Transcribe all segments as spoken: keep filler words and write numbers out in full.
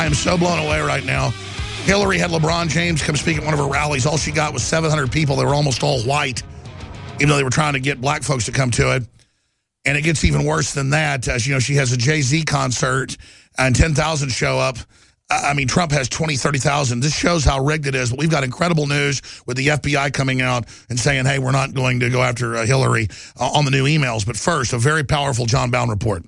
am so blown away right now. Hillary had LeBron James come speak at one of her rallies. All she got was seven hundred people. They were almost all white, even though they were trying to get black folks to come to it. And it gets even worse than that. As you know, she has a Jay-Z concert, and ten thousand show up. I mean, Trump has twenty, thirty thousand. This shows how rigged it is. But we've got incredible news with the F B I coming out and saying, hey, we're not going to go after uh, Hillary uh, on the new emails. But first, a very powerful John Bowne report.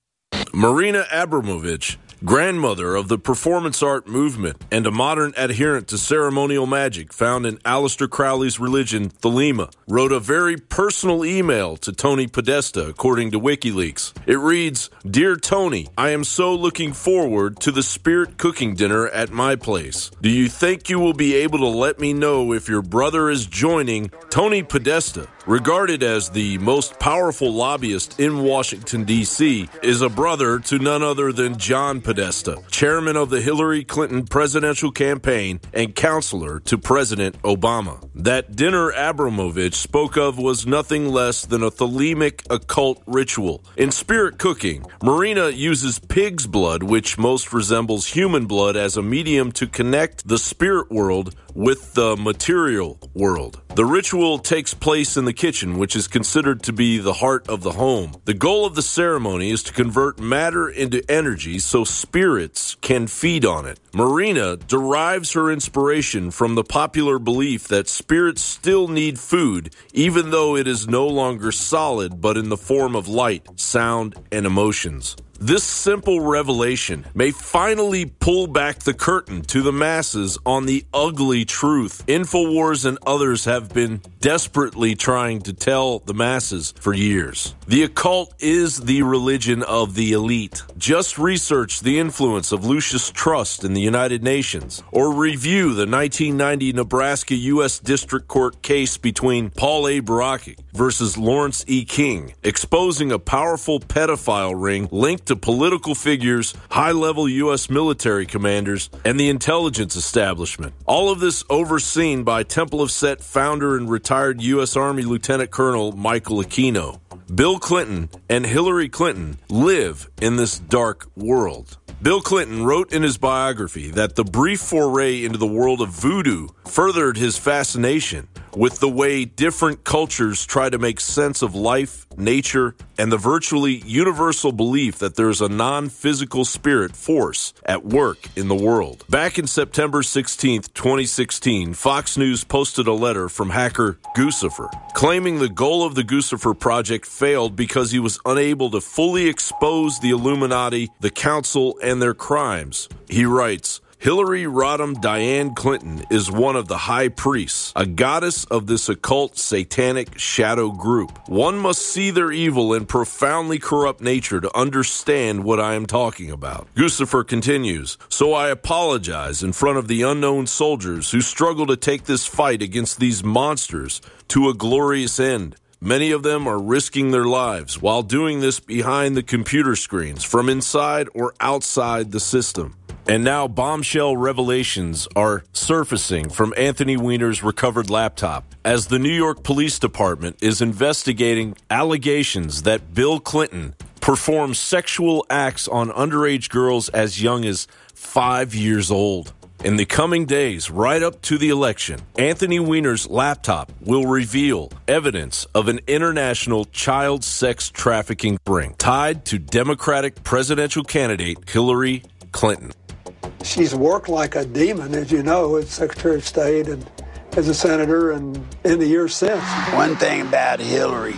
Marina Abramovich, grandmother of the performance art movement and a modern adherent to ceremonial magic found in Aleister Crowley's religion, Thelema, wrote a very personal email to Tony Podesta, according to WikiLeaks. It reads, Dear Tony, I am so looking forward to the spirit cooking dinner at my place. Do you think you will be able to let me know if your brother is joining? Tony Podesta, regarded as the most powerful lobbyist in Washington, D C, is a brother to none other than John Podesta, chairman of the Hillary Clinton presidential campaign and counselor to President Obama. That dinner Abramovich spoke of was nothing less than a Thelemic occult ritual. In spirit cooking, Marina uses pig's blood, which most resembles human blood, as a medium to connect the spirit world with the material world. The ritual takes place in the kitchen, which is considered to be the heart of the home. The goal of the ceremony is to convert matter into energy so spirits can feed on it. Marina derives her inspiration from the popular belief that spirits still need food, even though it is no longer solid but in the form of light, sound, and emotions. This simple revelation may finally pull back the curtain to the masses on the ugly truth InfoWars and others have been desperately trying to tell the masses for years. The occult is the religion of the elite. Just research the influence of Lucius Trust in the United Nations, or review the nineteen ninety Nebraska U S District Court case between Paul A. Barakik versus Lawrence E. King, exposing a powerful pedophile ring linked to political figures, high-level U S military commanders, and the intelligence establishment. All of this overseen by Temple of Set founder and retired U S Army Lieutenant Colonel Michael Aquino. Bill Clinton and Hillary Clinton live in this dark world. Bill Clinton wrote in his biography that the brief foray into the world of voodoo furthered his fascination with the way different cultures try to make sense of life, nature, and the virtually universal belief that there is a non-physical spirit force at work in the world. Back in September sixteenth, twenty sixteen, Fox News posted a letter from hacker Guccifer, claiming the goal of the Guccifer project failed because he was unable to fully expose the Illuminati, the Council, and their crimes. He writes, Hillary Rodham Diane Clinton is one of the high priests, a goddess of this occult satanic shadow group. One must see their evil and profoundly corrupt nature to understand what I am talking about. Guccifer continues, so I apologize in front of the unknown soldiers who struggle to take this fight against these monsters to a glorious end. Many of them are risking their lives while doing this behind the computer screens, from inside or outside the system. And now bombshell revelations are surfacing from Anthony Weiner's recovered laptop as the New York Police Department is investigating allegations that Bill Clinton performed sexual acts on underage girls as young as five years old. In the coming days, right up to the election, Anthony Weiner's laptop will reveal evidence of an international child sex trafficking ring tied to Democratic presidential candidate Hillary Clinton. She's worked like a demon, as you know, as Secretary of State and as a senator and in the years since. One thing about Hillary,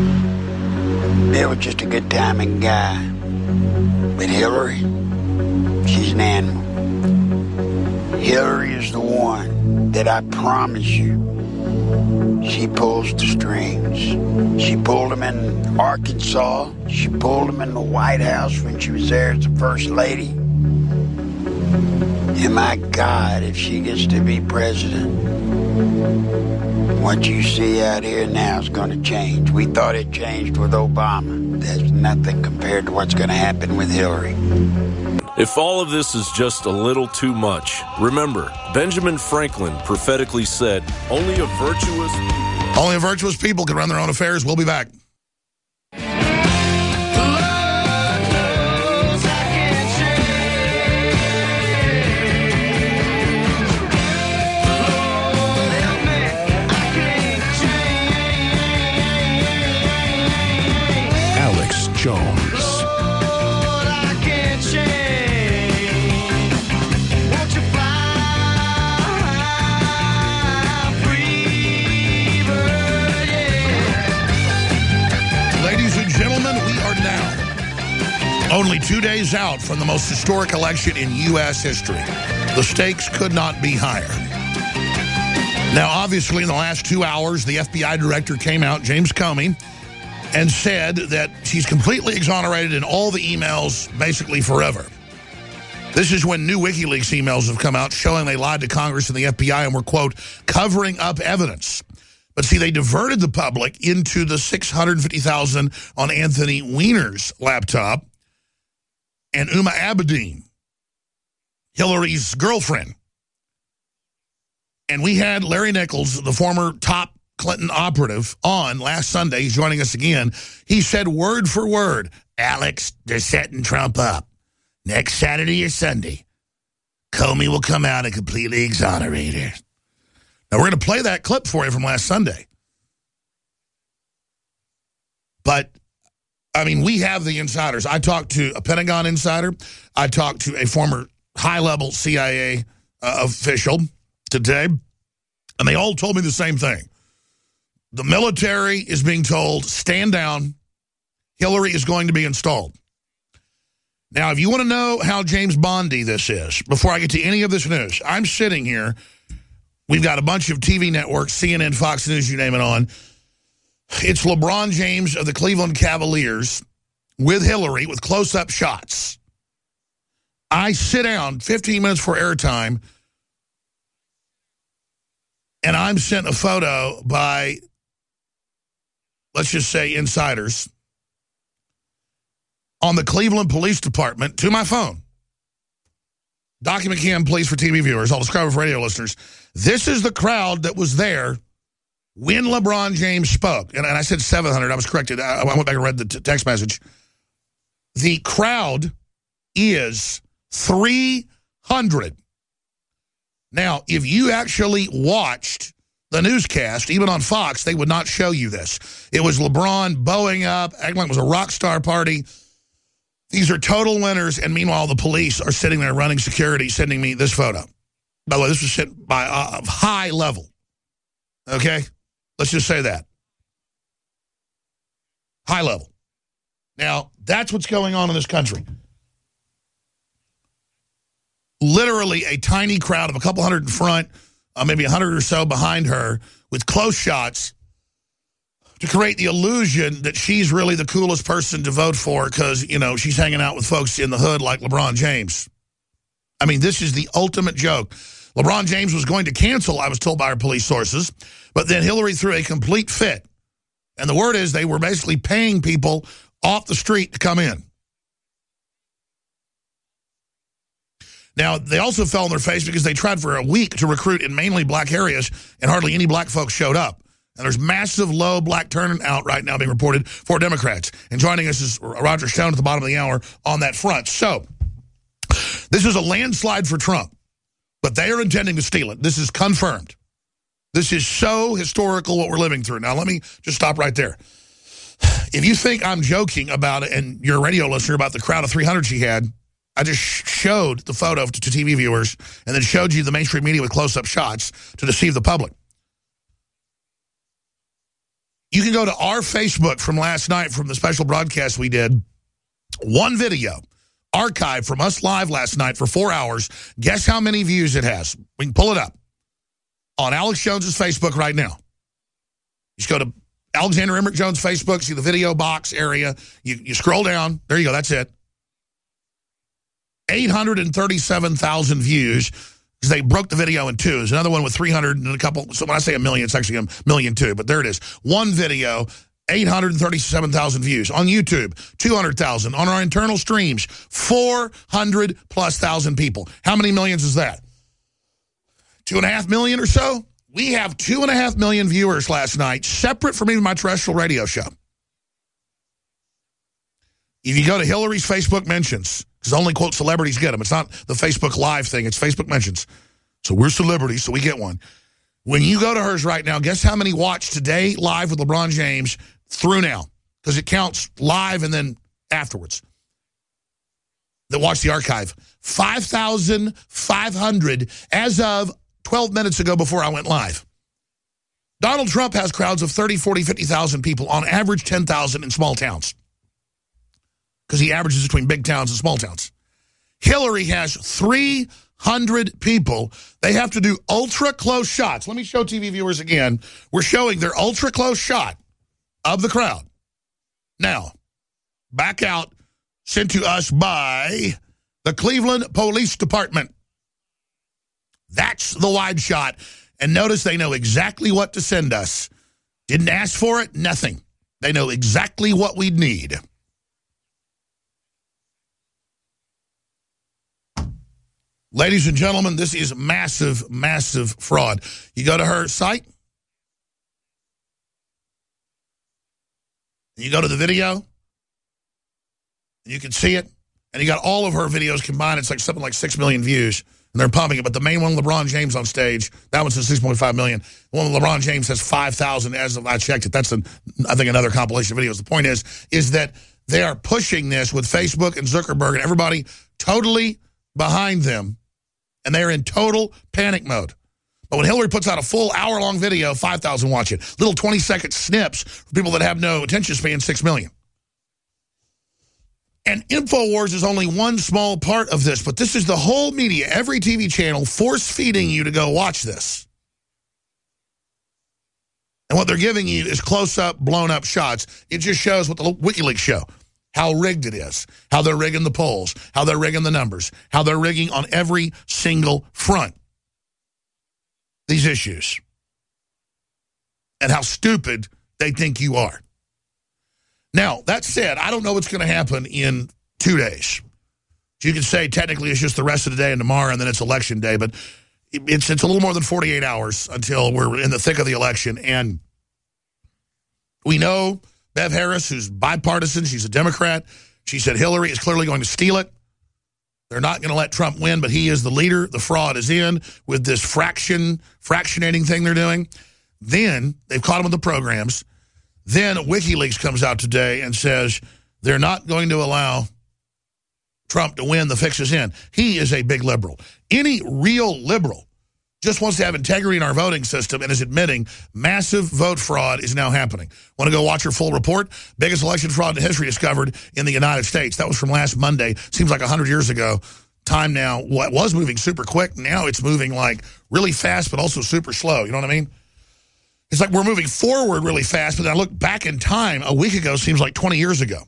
Bill was just a good timing guy. But Hillary, she's an animal. Hillary is the one that I promise you, she pulls the strings. She pulled them in Arkansas. She pulled them in the White House when she was there as the First Lady. And my God, if she gets to be president, what you see out here now is going to change. We thought it changed with Obama. There's nothing compared to what's going to happen with Hillary. If all of this is just a little too much, remember, Benjamin Franklin prophetically said, only a virtuous people... Only a virtuous people can run their own affairs. We'll be back. Jones. Only two days out from the most historic election in U S history. The stakes could not be higher. Now, obviously, in the last two hours, the F B I director came out, James Comey, and said that she's completely exonerated in all the emails basically forever. This is when new WikiLeaks emails have come out showing they lied to Congress and the F B I and were, quote, covering up evidence. But see, they diverted the public into the six hundred fifty thousand on Anthony Weiner's laptop and Uma Abedin, Hillary's girlfriend. And we had Larry Nichols, the former top Clinton operative, on last Sunday. He's joining us again. He said word for word, Alex, they're setting Trump up. Next Saturday or Sunday, Comey will come out and completely exonerate her. Now, we're going to play that clip for you from last Sunday. But, I mean, we have the insiders. I talked to a Pentagon insider. I talked to a former high-level C I A uh, official today, and they all told me the same thing. The military is being told, stand down. Hillary is going to be installed. Now, if you want to know how James Bondy this is, before I get to any of this news, I'm sitting here. We've got a bunch of T V networks, C N N, Fox News, you name it on. It's LeBron James of the Cleveland Cavaliers with Hillary with close-up shots. I sit down fifteen minutes for airtime, and I'm sent a photo by, let's just say, insiders on the Cleveland Police Department to my phone. Document cam, please, for T V viewers. I'll describe it for radio listeners. This is the crowd that was there when LeBron James spoke. And, and I said seven hundred. I was corrected. I, I went back and read the t text message. The crowd is three hundred. Now, if you actually watched the newscast, even on Fox, they would not show you this. It was LeBron bowing up, acting like it was a rock star party. These are total winners, and meanwhile, the police are sitting there running security, sending me this photo. By the way, this was sent by a high level. Okay? Let's just say that. High level. Now, that's what's going on in this country. Literally a tiny crowd of a couple hundred in front, uh, maybe a hundred or so behind her, with close shots to create the illusion that she's really the coolest person to vote for because, you know, she's hanging out with folks in the hood like LeBron James. I mean, this is the ultimate joke. LeBron James was going to cancel, I was told by our police sources, but then Hillary threw a complete fit. And the word is they were basically paying people off the street to come in. Now, they also fell on their face because they tried for a week to recruit in mainly black areas, and hardly any black folks showed up. And there's massive low black turnout right now being reported for Democrats. And joining us is Roger Stone at the bottom of the hour on that front. So, this is a landslide for Trump, but they are intending to steal it. This is confirmed. This is so historical what we're living through. Now, let me just stop right there. If you think I'm joking about it and you're a radio listener about the crowd of three hundred she had, I just showed the photo to T V viewers and then showed you the mainstream media with close-up shots to deceive the public. You can go to our Facebook from last night from the special broadcast we did. One video archived from us live last night for four hours. Guess how many views it has? We can pull it up on Alex Jones's Facebook right now. Just go to Alexander Emmerich Jones Facebook, see the video box area. You, you scroll down. There you go. That's it. eight hundred thirty-seven thousand views because they broke the video in two. There's another one with three hundred and a couple. So when I say a million, it's actually a million two. But there it is. One video, eight hundred thirty-seven thousand views. On YouTube, two hundred thousand. On our internal streams, four hundred plus thousand people. How many millions is that? Two and a half million or so? We have two and a half million viewers last night, separate from even my terrestrial radio show. If you go to Hillary's Facebook mentions, because only, quote, celebrities get them. It's not the Facebook Live thing. It's Facebook mentions. So we're celebrities, so we get one. When you go to hers right now, guess how many watched today live with LeBron James through now? Because it counts live and then afterwards that watched the archive. five thousand five hundred as of twelve minutes ago before I went live. Donald Trump has crowds of thirty, forty, fifty thousand people, on average ten thousand in small towns, because he averages between big towns and small towns. Hillary has three hundred people. They have to do ultra-close shots. Let me show T V viewers again. We're showing their ultra-close shot of the crowd. Now, back out, sent to us by the Cleveland Police Department. That's the wide shot. And notice they know exactly what to send us. Didn't ask for it, nothing. They know exactly what we'd need. Ladies and gentlemen, this is massive, massive fraud. You go to her site, and you go to the video, and you can see it, and you got all of her videos combined. It's like something like six million views, and they're pumping it. But the main one, LeBron James on stage, that one says six point five million. The one with LeBron James has five thousand as of I checked it. That's, an, I think, another compilation of videos. The point is, is that they are pushing this with Facebook and Zuckerberg and everybody totally behind them, and they're in total panic mode. But when Hillary puts out a full hour-long video, five thousand watch it. Little twenty-second snips for people that have no attention span, six million. And InfoWars is only one small part of this, but this is the whole media, every T V channel force-feeding you to go watch this. And what they're giving you is close-up, blown-up shots. It just shows what the WikiLeaks show, how rigged it is, how they're rigging the polls, how they're rigging the numbers, how they're rigging on every single front these issues, and how stupid they think you are. Now, that said, I don't know what's going to happen in two days. You can say technically it's just the rest of the day and tomorrow, and then it's election day, but it's, it's a little more than forty-eight hours until we're in the thick of the election. And we know Bev Harris, who's bipartisan, she's a Democrat. She said Hillary is clearly going to steal it. They're not going to let Trump win, but he is the leader. The fraud is in with this fraction, fractionating thing they're doing. Then they've caught him with the programs. Then WikiLeaks comes out today and says they're not going to allow Trump to win. The fix is in. He is a big liberal. Any real liberal just wants to have integrity in our voting system and is admitting massive vote fraud is now happening. Want to go watch your full report? Biggest election fraud in history discovered in the United States. That was from last Monday. Seems like one hundred years ago. Time now, what was moving super quick, now it's moving like really fast but also super slow. You know what I mean? It's like we're moving forward really fast, but then I look back in time, a week ago seems like twenty years ago.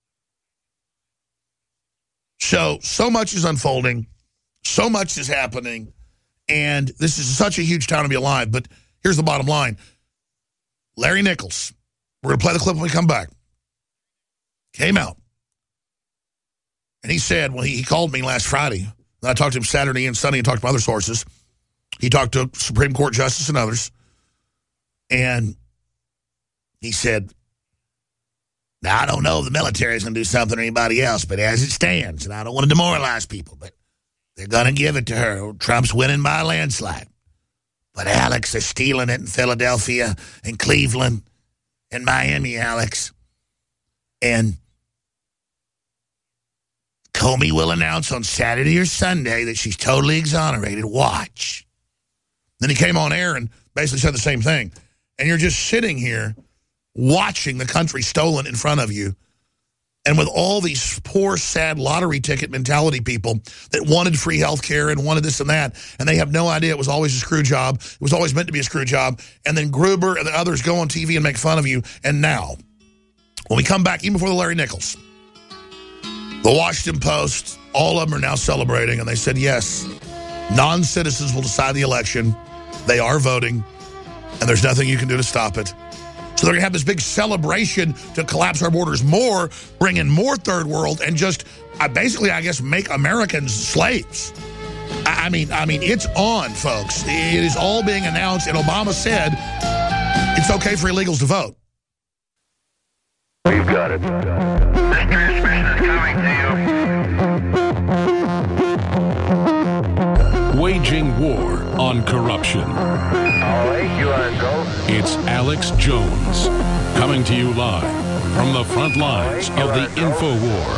So, so much is unfolding. So much is happening. And this is such a huge time to be alive. But here's the bottom line. Larry Nichols, we're going to play the clip when we come back, came out. And he said, well, he, he called me last Friday. And I talked to him Saturday and Sunday and talked to other sources. He talked to Supreme Court Justice and others. And he said, now, I don't know if the military is going to do something or anybody else, but as it stands, and I don't want to demoralize people, but they're going to give it to her. Trump's winning by a landslide. But Alex is stealing it in Philadelphia and Cleveland and Miami, Alex. And Comey will announce on Saturday or Sunday that she's totally exonerated. Watch. Then he came on air and basically said the same thing. And you're just sitting here watching the country stolen in front of you. And with all these poor, sad lottery ticket mentality people that wanted free health care and wanted this and that, and they have no idea it was always a screw job. It was always meant to be a screw job. And then Gruber and the others go on T V and make fun of you. And now, when we come back, even before the Larry Nichols, the Washington Post, all of them are now celebrating. And they said, yes, non-citizens will decide the election. They are voting. And there's nothing you can do to stop it. So they're going to have this big celebration to collapse our borders more, bring in more third world, and just uh, basically, I guess, make Americans slaves. I, I mean, I mean, it's on, folks. It is all being announced, and Obama said it's okay for illegals to vote. We've got it. This transmission is coming to you. Waging war on corruption. All right, you are go. It's Alex Jones, coming to you live from the front lines of the info war.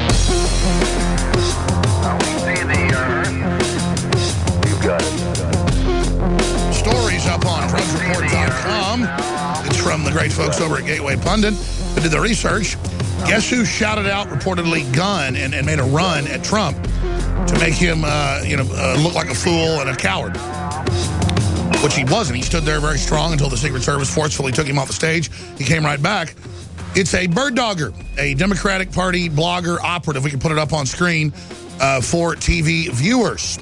See the Earth. You got it. Stories up on drudge report dot com. It's from the great folks over at Gateway Pundit who did the research. Guess who shouted out reportedly gun and, and made a run at Trump to make him, uh, you know, uh, look like a fool and a coward? Which he wasn't. He stood there very strong until the Secret Service forcefully took him off the stage. He came right back. It's a bird dogger, a Democratic Party blogger operative. We can put it up on screen uh, for T V viewers.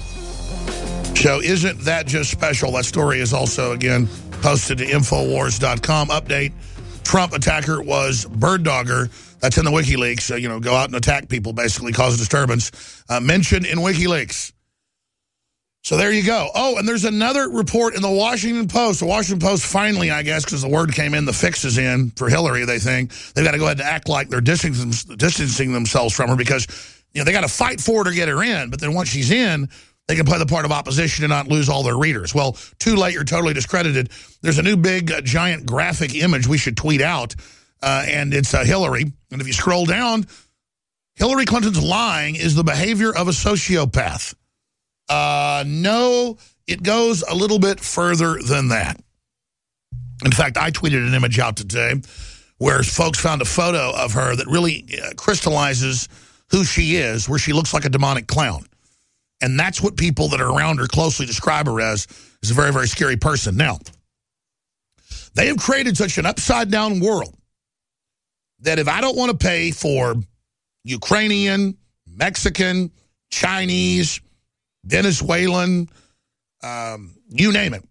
So isn't that just special? That story is also, again, posted to Infowars dot com. Update, Trump attacker was bird dogger. That's in the WikiLeaks. So, you know, go out and attack people, basically cause a disturbance. Uh, mentioned in WikiLeaks. So there you go. Oh, and there's another report in the Washington Post. The Washington Post finally, I guess, because the word came in, the fix is in for Hillary, they think. They've got to go ahead and act like they're distancing, distancing themselves from her because, you know, they got to fight for her to get her in. But then once she's in, they can play the part of opposition and not lose all their readers. Well, too late, you're totally discredited. There's a new big, uh, giant graphic image we should tweet out, uh, and it's uh, Hillary. And if you scroll down, Hillary Clinton's lying is the behavior of a sociopath. Uh, no, it goes a little bit further than that. In fact, I tweeted an image out today where folks found a photo of her that really uh, crystallizes who she is, where she looks like a demonic clown. And that's what people that are around her closely describe her as, is a very, very scary person. Now, they have created such an upside-down world that if I don't want to pay for Ukrainian, Mexican, Chinese, Venezuelan, um, you name it,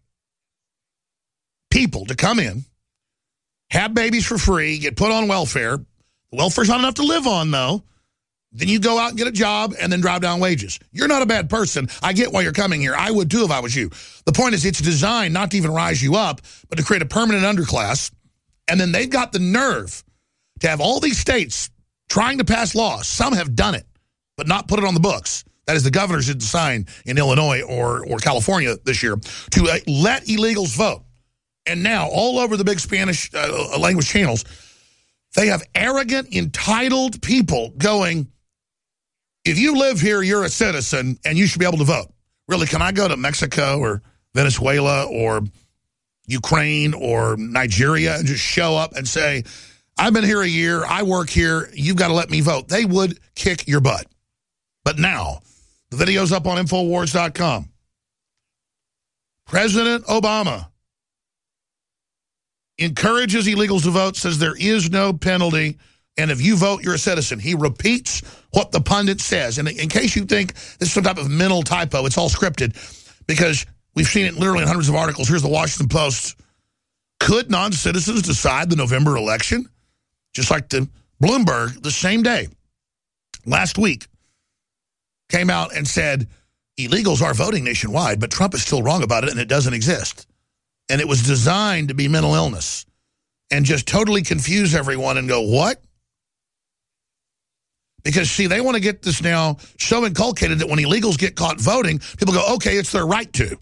people to come in, have babies for free, get put on welfare. The welfare's not enough to live on, though. Then you go out and get a job and then drive down wages. You're not a bad person. I get why you're coming here. I would, too, if I was you. The point is it's designed not to even rise you up, but to create a permanent underclass. And then they've got the nerve to have all these states trying to pass laws. Some have done it, but not put it on the books. That is, the governors didn't sign in Illinois or, or California this year to uh, let illegals vote. And now, all over the big Spanish uh, language channels, they have arrogant, entitled people going, if you live here, you're a citizen, and you should be able to vote. Really, can I go to Mexico or Venezuela or Ukraine or Nigeria and just show up and say, I've been here a year, I work here, you've got to let me vote? They would kick your butt. But now, the video's up on Infowars dot com. President Obama encourages illegals to vote, says there is no penalty, and if you vote, you're a citizen. He repeats what the pundit says. And in case you think this is some type of mental typo, it's all scripted, because we've seen it literally in hundreds of articles. Here's the Washington Post. Could non-citizens decide the November election? Just like the Bloomberg, the same day, last week, came out and said, illegals are voting nationwide, but Trump is still wrong about it, and it doesn't exist. And it was designed to be mental illness and just totally confuse everyone and go, what? Because, see, they want to get this now so inculcated that when illegals get caught voting, people go, okay, it's their right to.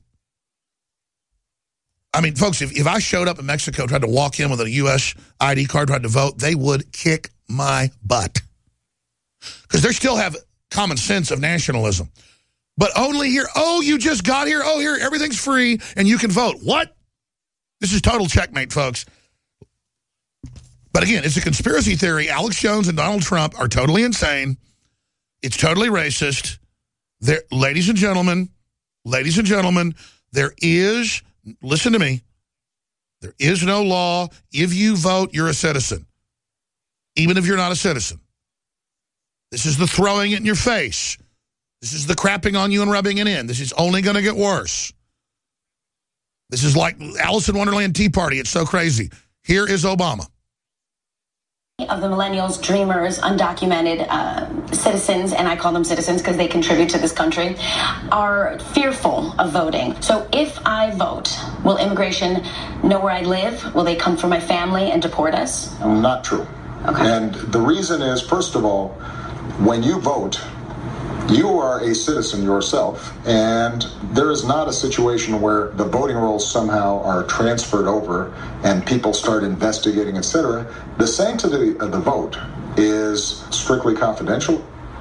I mean, folks, if, if I showed up in Mexico, tried to walk in with a U S I D card, tried to vote, they would kick my butt. Because they still have common sense of nationalism. But only here, oh, you just got here, oh, here, everything's free, and you can vote. What? This is total checkmate, folks. But again, it's a conspiracy theory. Alex Jones and Donald Trump are totally insane. It's totally racist. There, ladies and gentlemen, ladies and gentlemen, there is, listen to me, there is no law. If you vote, you're a citizen, even if you're not a citizen. This is the throwing it in your face. This is the crapping on you and rubbing it in. This is only going to get worse. This is like Alice in Wonderland Tea Party. It's so crazy. Here is Obama. Of the millennials, dreamers, undocumented uh, citizens, and I call them citizens because they contribute to this country, are fearful of voting. So if I vote, will immigration know where I live? Will they come for my family and deport us? Not true. Okay. And the reason is, first of all, when you vote, You are a citizen yourself, and there is not a situation where the voting rolls somehow are transferred over and people start investigating, et cetera. The sanctity of the vote is strictly confidential.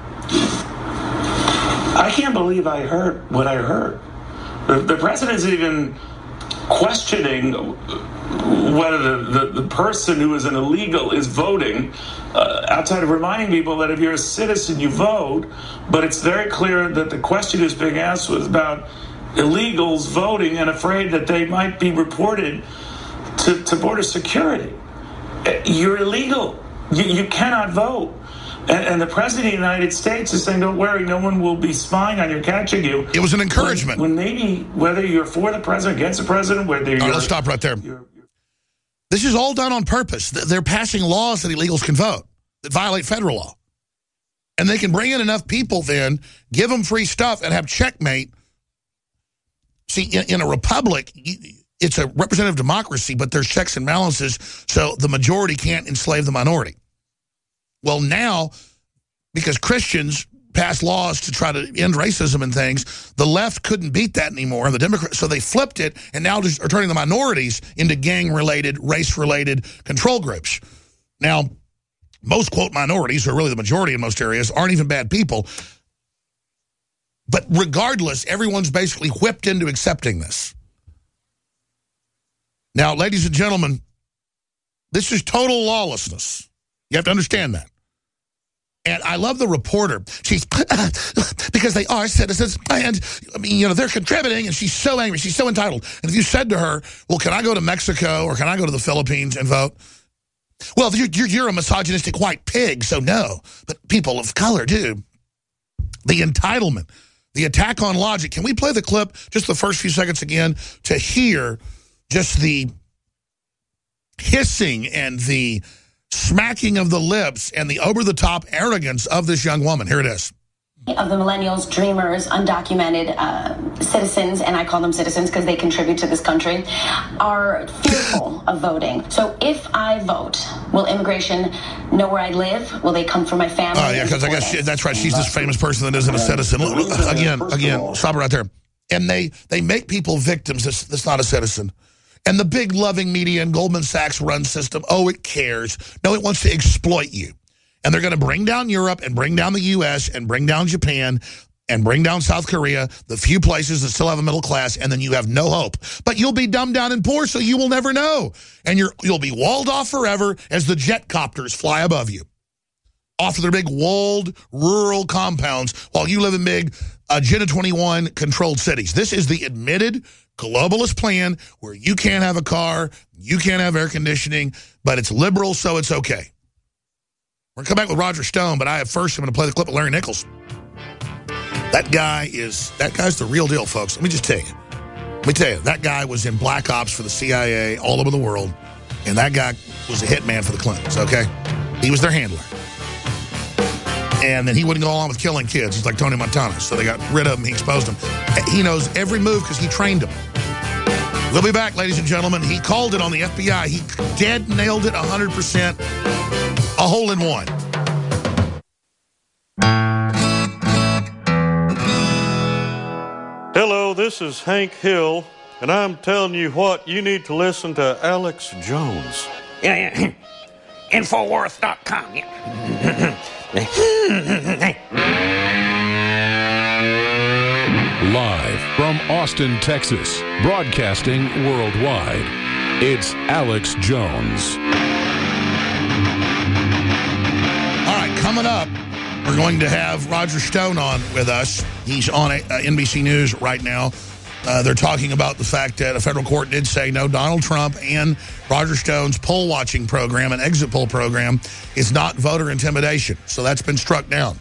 I can't believe I heard what I heard. The, the president's even questioning whether the, the, the person who is an illegal is voting, uh, outside of reminding people that if you're a citizen, you vote. But it's very clear that the question who's being asked was about illegals voting and afraid that they might be reported to, to border security. You're illegal. You, you cannot vote. And, and the president of the United States is saying, don't worry, no one will be spying on you, catching you. It was an encouragement. When, when maybe, whether you're for the president, against the president, whether you're... All right, let's stop right there. You're, you're, this is all done on purpose. They're passing laws that illegals can vote, that violate federal law. And they can bring in enough people then, give them free stuff, and have checkmate. See, in, in a republic, it's a representative democracy, but there's checks and balances, so the majority can't enslave the minority. Well, now, because Christians passed laws to try to end racism and things, the left couldn't beat that anymore. And the Democrats, so they flipped it and now just are turning the minorities into gang-related, race-related control groups. Now, most, quote, minorities, who are really the majority in most areas, aren't even bad people. But regardless, everyone's basically whipped into accepting this. Now, ladies and gentlemen, this is total lawlessness. You have to understand that. And I love the reporter. She's, because they are citizens, and, I mean, you know, they're contributing, and she's so angry. She's so entitled. And if you said to her, well, can I go to Mexico or can I go to the Philippines and vote? Well, you're, you're, you're a misogynistic white pig, so no. But people of color do. The entitlement, the attack on logic. Can we play the clip, just the first few seconds again, to hear just the hissing and the smacking of the lips and the over-the-top arrogance of this young woman? Here it is. Of the millennials, dreamers, undocumented uh, citizens, and I call them citizens because they contribute to this country, are fearful of voting. So if I vote, will immigration know where I live? Will they come for my family? Oh, yeah, because I guess she, that's right. She's this famous person that isn't a citizen. Again, again, stop it right there. And they, they make people victims that's, that's not a citizen. And the big loving media and Goldman Sachs run system, oh, it cares. No, it wants to exploit you. And they're going to bring down Europe and bring down the U S and bring down Japan and bring down South Korea, the few places that still have a middle class, and then you have no hope. But you'll be dumbed down and poor, so you will never know. And you're, you'll be walled off forever as the jet copters fly above you, off to their big walled rural compounds while you live in big Agenda twenty-one controlled cities. This is the admitted globalist plan where you can't have a car, you can't have air conditioning, but it's liberal, so it's okay. We're going to come back with Roger Stone, but I have first, I'm going to play the clip of Larry Nichols. That guy is, that guy's the real deal, folks. Let me just tell you. Let me tell you, that guy was in Black Ops for the C I A all over the world, and that guy was a hitman for the Clintons, okay? He was their handler. And then he wouldn't go along with killing kids. He's like Tony Montana, so they got rid of him, he exposed him. He knows every move because he trained him. We'll be back, ladies and gentlemen. He called it on the F B I. He dead nailed it one hundred percent. A hole in one. Hello, this is Hank Hill, and I'm telling you what, you need to listen to Alex Jones. Yeah, yeah. Infowars dot com. Yeah. Live from Austin, Texas, broadcasting worldwide, it's Alex Jones. All right, coming up, we're going to have Roger Stone on with us. He's on uh, N B C News right now. Uh, they're talking about the fact that a federal court did say no, Donald Trump and Roger Stone's poll watching program and exit poll program is not voter intimidation. So that's been struck down.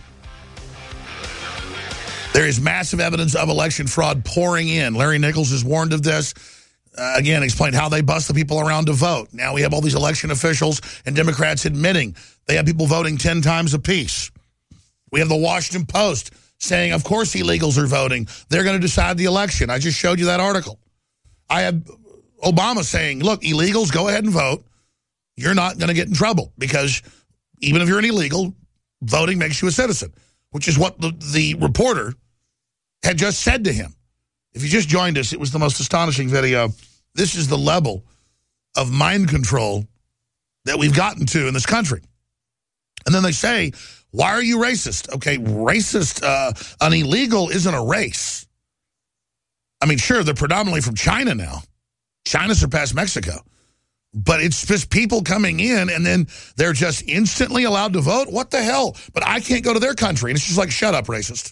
There is massive evidence of election fraud pouring in. Larry Nichols has warned of this. Uh, again, explained how they bust the people around to vote. Now we have all these election officials and Democrats admitting they have people voting ten times apiece. We have the Washington Post saying, of course, illegals are voting. They're going to decide the election. I just showed you that article. I have Obama saying, look, illegals, go ahead and vote. You're not going to get in trouble because even if you're an illegal, voting makes you a citizen. which is what the, the reporter had just said to him. If you just joined us, it was the most astonishing video. This is the level of mind control that we've gotten to in this country. And then they say, why are you racist? Okay, racist, uh, an illegal isn't a race. I mean, sure, they're predominantly from China now. China surpassed Mexico. But it's just people coming in, and then they're just instantly allowed to vote? What the hell? But I can't go to their country. And it's just like, shut up, racist.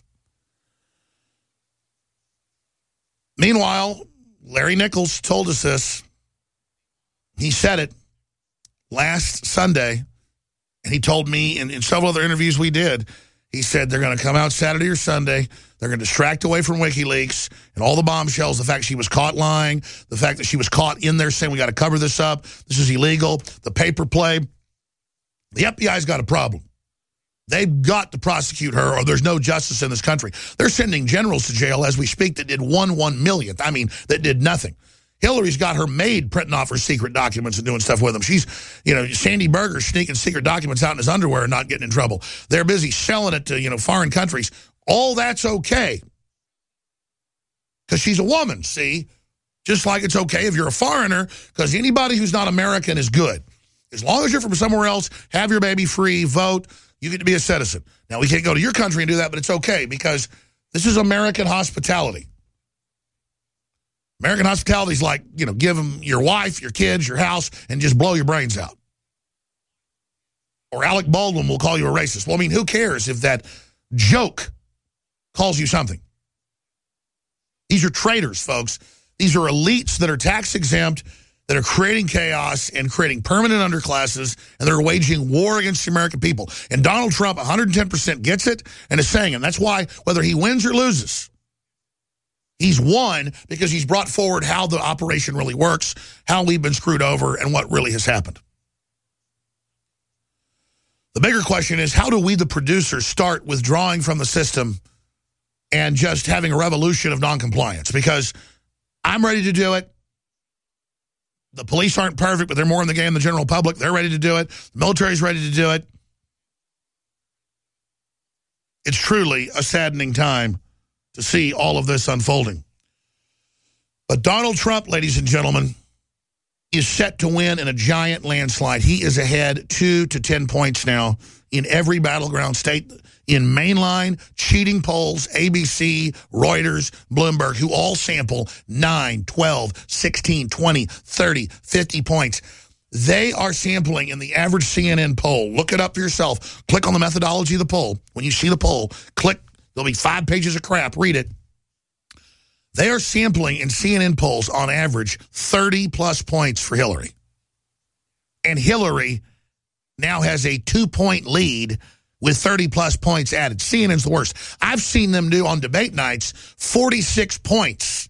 Meanwhile, Larry Nichols told us this. He said it last Sunday, and he told me in, in several other interviews we did, he said they're going to come out Saturday or Sunday. They're going to distract away from WikiLeaks and all the bombshells, the fact she was caught lying, the fact that she was caught in there saying we got to cover this up, this is illegal, the paper play. The F B I's got a problem. They've got to prosecute her or there's no justice in this country. They're sending generals to jail as we speak that did one one millionth. I mean, that did nothing. Hillary's got her maid printing off her secret documents and doing stuff with them. She's, you know, Sandy Berger's sneaking secret documents out in his underwear and not getting in trouble. They're busy selling it to, you know, foreign countries. All that's okay. Because she's a woman, see? Just like it's okay if you're a foreigner, because anybody who's not American is good. As long as you're from somewhere else, have your baby free, vote, you get to be a citizen. Now, we can't go to your country and do that, but it's okay because this is American hospitality. American hospitality is like, you know, give them your wife, your kids, your house, and just blow your brains out. Or Alec Baldwin will call you a racist. Well, I mean, who cares if that joke calls you something? These are traitors, folks. These are elites that are tax exempt, that are creating chaos and creating permanent underclasses, and they're waging war against the American people. And Donald Trump, one hundred ten percent gets it and is saying it. And that's why, whether he wins or loses, he's won because he's brought forward how the operation really works, how we've been screwed over, and what really has happened. The bigger question is, how do we, the producers, start withdrawing from the system and just having a revolution of noncompliance? Because I'm ready to do it. The police aren't perfect, but they're more in the game than the general public. They're ready to do it. The military's ready to do it. It's truly a saddening time to see all of this unfolding. But Donald Trump, ladies and gentlemen, is set to win in a giant landslide. He is ahead two to ten points now in every battleground state, in mainline, cheating polls, A B C, Reuters, Bloomberg, who all sample nine, twelve, sixteen, twenty, thirty, fifty points. They are sampling in the average C N N poll. Look it up for yourself. Click on the methodology of the poll. When you see the poll, click. There'll be five pages of crap. Read it. They are sampling in C N N polls on average thirty plus points for Hillary. And Hillary now has a two-point lead with thirty plus points added. C N N's the worst. I've seen them do on debate nights forty-six points.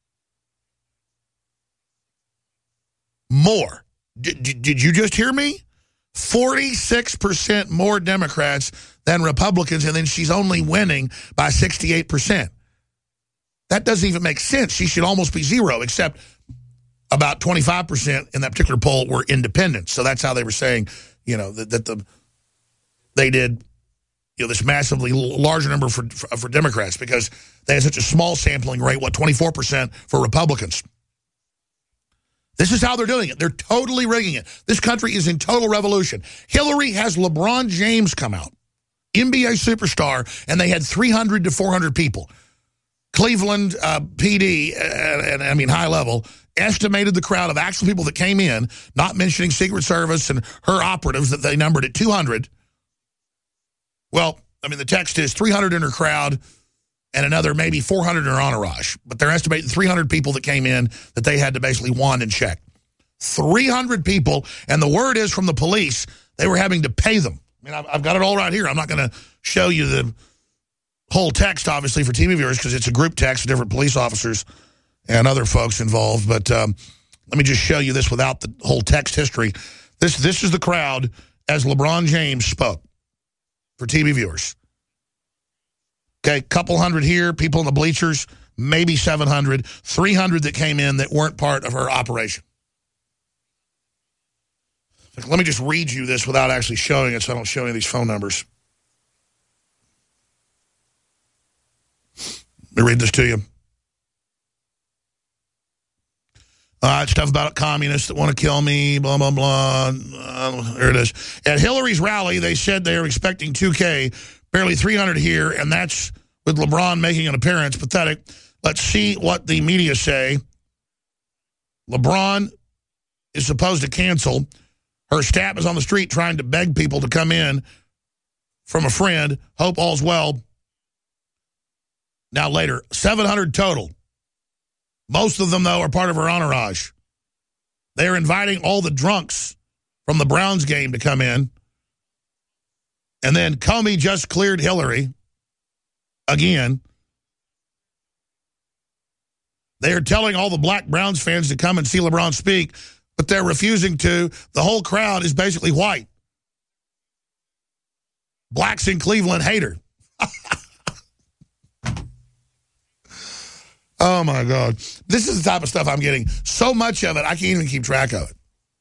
More. Did, did, did you just hear me? forty-six percent more Democrats than Republicans, and then she's only winning by sixty-eight percent. That doesn't even make sense. She should almost be zero, except about twenty-five percent in that particular poll were independents. So that's how they were saying, you know, that, that the they did, you know, this massively larger number for, for for Democrats because they had such a small sampling rate, what, twenty-four percent for Republicans. This is how they're doing it. They're totally rigging it. This country is in total revolution. Hillary has LeBron James come out, N B A superstar, and they had three hundred to four hundred people. Cleveland uh, P D, uh, and I mean high level, estimated the crowd of actual people that came in, not mentioning Secret Service and her operatives, that they numbered at two hundred. Well, I mean, the text is three hundred in her crowd and another maybe four hundred in her entourage. But they're estimating three hundred people that came in that they had to basically wand and check. three hundred people, and the word is from the police, they were having to pay them. I mean, I've got it all right here. I'm not going to show you the whole text, obviously, for T V viewers, because it's a group text of different police officers and other folks involved. But um, let me just show you this without the whole text history. This, this is the crowd as LeBron James spoke for T V viewers. Okay, couple hundred here, people in the bleachers, maybe seven hundred, three hundred that came in that weren't part of her operation. Let me just read you this without actually showing it so I don't show any of these phone numbers. Let me read this to you. Uh, stuff about communists that want to kill me, blah, blah, blah. Uh, there it is. At Hillary's rally, they said they are expecting two K, barely three hundred here, and that's with LeBron making an appearance. Pathetic. Let's see what the media say. LeBron is supposed to cancel. Her staff is on the street trying to beg people to come in from a friend. Hope all's well. Now later, seven hundred total. Most of them, though, are part of her entourage. They are inviting all the drunks from the Browns game to come in. And then Comey just cleared Hillary again. They are telling all the black Browns fans to come and see LeBron speak, but they're refusing to. The whole crowd is basically white. Blacks in Cleveland hate her. Oh, my God. This is the type of stuff I'm getting. So much of it, I can't even keep track of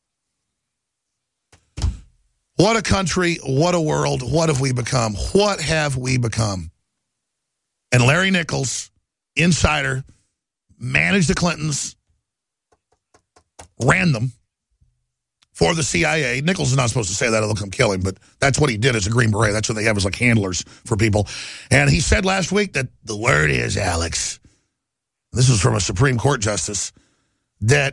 it. What a country, what a world, what have we become? What have we become? And Larry Nichols, insider, managed the Clintons, ran them for the C I A. Nichols is not supposed to say that, they'll come kill him, but that's what he did as a Green Beret. That's what they have as like handlers for people. And he said last week that the word is, Alex, this was from a Supreme Court justice, that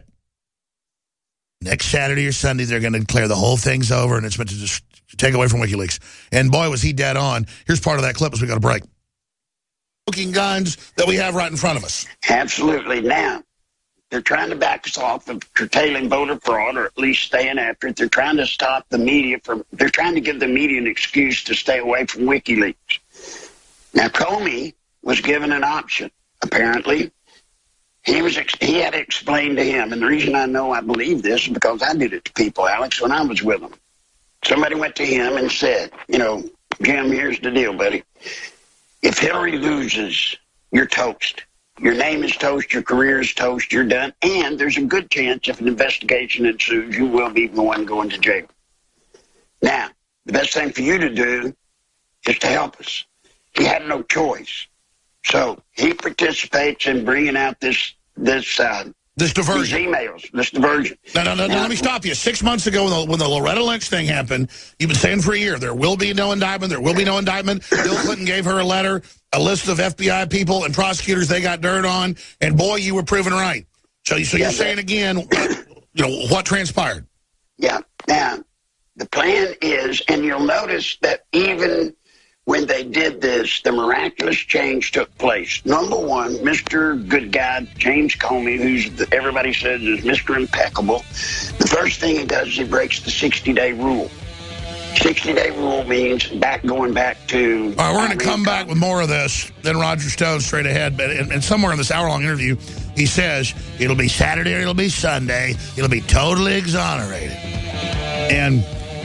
next Saturday or Sunday they're going to declare the whole thing's over and it's meant to just take away from WikiLeaks. And boy, was he dead on. Here's part of that clip as we got a break. Smoking guns that we have right in front of us. Absolutely. Now, they're trying to back us off of curtailing voter fraud, or at least staying after it. They're trying to stop the media from, they're trying to give the media an excuse to stay away from WikiLeaks. Now, Comey was given an option, apparently. He was he had explained to him, and the reason I know I believe this is because I did it to people, Alex, when I was with them. Somebody went to him and said, you know, Jim, here's the deal, buddy. If Hillary loses, you're toast. Your name is toast, your career is toast, you're done, and there's a good chance if an investigation ensues, you will be the one going to jail. Now, the best thing for you to do is to help us. He had no choice. So he participates in bringing out this this uh, this diversion, these emails, this diversion. No, no, no, no. Let me stop you. Six months ago, when the, when the Loretta Lynch thing happened, you've been saying for a year there will be no indictment. There will be no indictment. Bill Clinton gave her a letter, a list of F B I people and prosecutors they got dirt on, and boy, you were proven right. So, so you're yeah, saying again, you know what transpired? Yeah. Now, the plan is, and you'll notice that even when they did this, the miraculous change took place. Number one, Mister Good Guy, James Comey, who's the, everybody says is Mister Impeccable, the first thing he does is he breaks the sixty-day rule. sixty-day rule means back going back to... All right, we're going to come back with more of this. Then Roger Stone straight ahead. But and, and somewhere in this hour-long interview, he says it'll be Saturday or it'll be Sunday. It'll be totally exonerated. And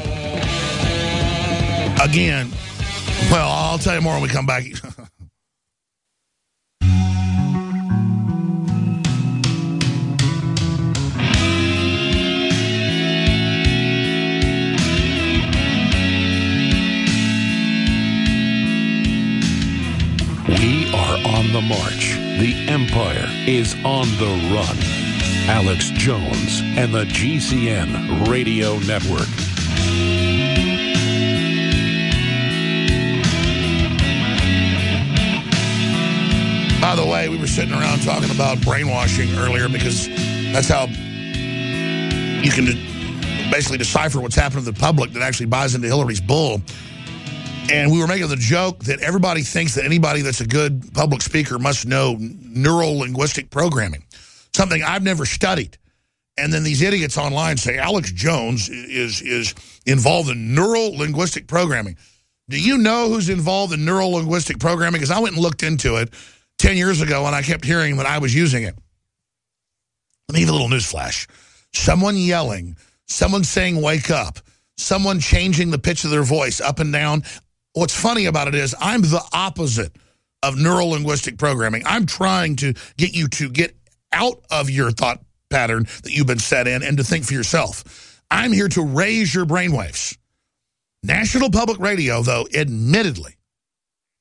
again... Well, I'll tell you more when we come back. We are on the march. The empire is on the run. Alex Jones and the G C N Radio Network. By the way, we were sitting around talking about brainwashing earlier because that's how you can basically decipher what's happening to the public that actually buys into Hillary's bull. And we were making the joke that everybody thinks that anybody that's a good public speaker must know neuro-linguistic programming, something I've never studied. And then these idiots online say Alex Jones is, is involved in neuro-linguistic programming. Do you know who's involved in neuro-linguistic programming? Because I went and looked into it ten years ago, and I kept hearing that I was using it. Let me give a little news flash. Someone yelling, someone saying, wake up, someone changing the pitch of their voice up and down. What's funny about it is I'm the opposite of neuro-linguistic programming. I'm trying to get you to get out of your thought pattern that you've been set in and to think for yourself. I'm here to raise your brainwaves. National Public Radio, though, admittedly,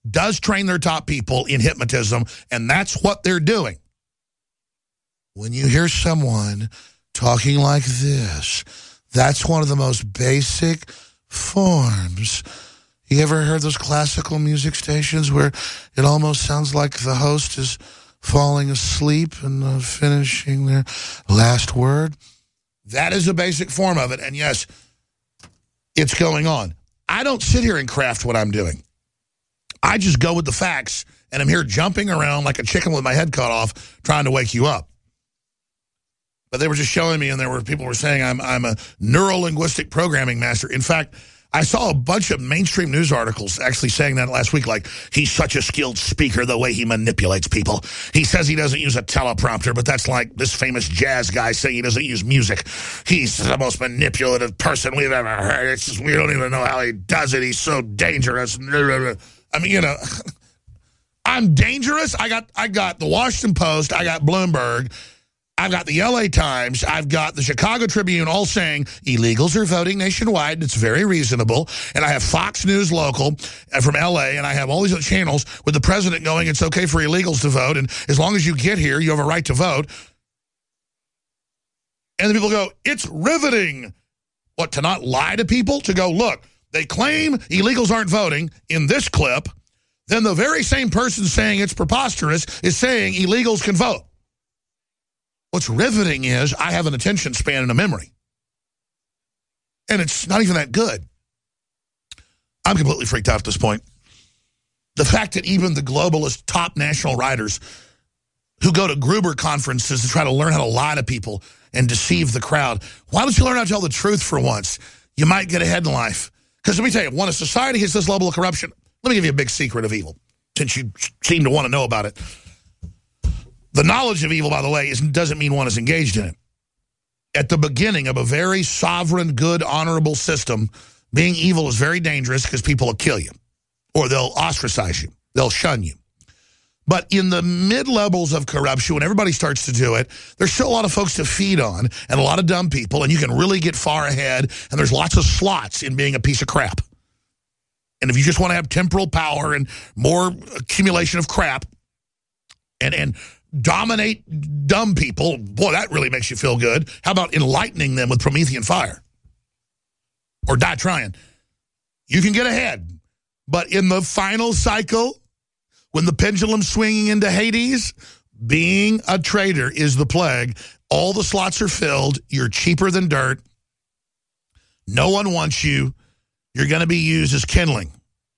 does train their top people in hypnotism, and that's what they're doing. When you hear someone talking like this, that's one of the most basic forms. You ever heard those classical music stations where it almost sounds like the host is falling asleep and uh, finishing their last word? That is a basic form of it, and yes, it's going on. I don't sit here and craft what I'm doing. I just go with the facts, and I'm here jumping around like a chicken with my head cut off trying to wake you up. But they were just showing me, and there were people were saying I'm I'm a neuro-linguistic programming master. In fact, I saw a bunch of mainstream news articles actually saying that last week, like, he's such a skilled speaker, the way he manipulates people. He says he doesn't use a teleprompter, but that's like this famous jazz guy saying he doesn't use music. He's the most manipulative person we've ever heard. It's just, we don't even know how he does it. He's so dangerous. I mean, you know, I'm dangerous. I got I got the Washington Post. I got Bloomberg. I've got the L A Times, I've got the Chicago Tribune all saying illegals are voting nationwide, and it's very reasonable. And I have Fox News Local from L A, and I have all these other channels with the president going, it's okay for illegals to vote, and as long as you get here, you have a right to vote. And the people go, it's riveting. What, to not lie to people? To go, look, they claim illegals aren't voting in this clip, then the very same person saying it's preposterous is saying illegals can vote. What's riveting is I have an attention span and a memory. And it's not even that good. I'm completely freaked out at this point. The fact that even the globalist top national writers who go to Gruber conferences to try to learn how to lie to people and deceive the crowd, why don't you learn how to tell the truth for once? You might get ahead in life. Because let me tell you, when a society has this level of corruption, let me give you a big secret of evil, since you seem to want to know about it. The knowledge of evil, by the way, is, doesn't mean one is engaged in it. At the beginning of a very sovereign, good, honorable system, being evil is very dangerous because people will kill you. Or they'll ostracize you. They'll shun you. But in the mid-levels of corruption, when everybody starts to do it, there's still a lot of folks to feed on and a lot of dumb people, and you can really get far ahead, and there's lots of slots in being a piece of crap. And if you just want to have temporal power and more accumulation of crap and and dominate dumb people, boy, that really makes you feel good. How about enlightening them with Promethean fire? Or die trying. You can get ahead. But in the final cycle, when the pendulum's swinging into Hades, being a traitor is the plague. All the slots are filled. You're cheaper than dirt. No one wants you. You're going to be used as kindling.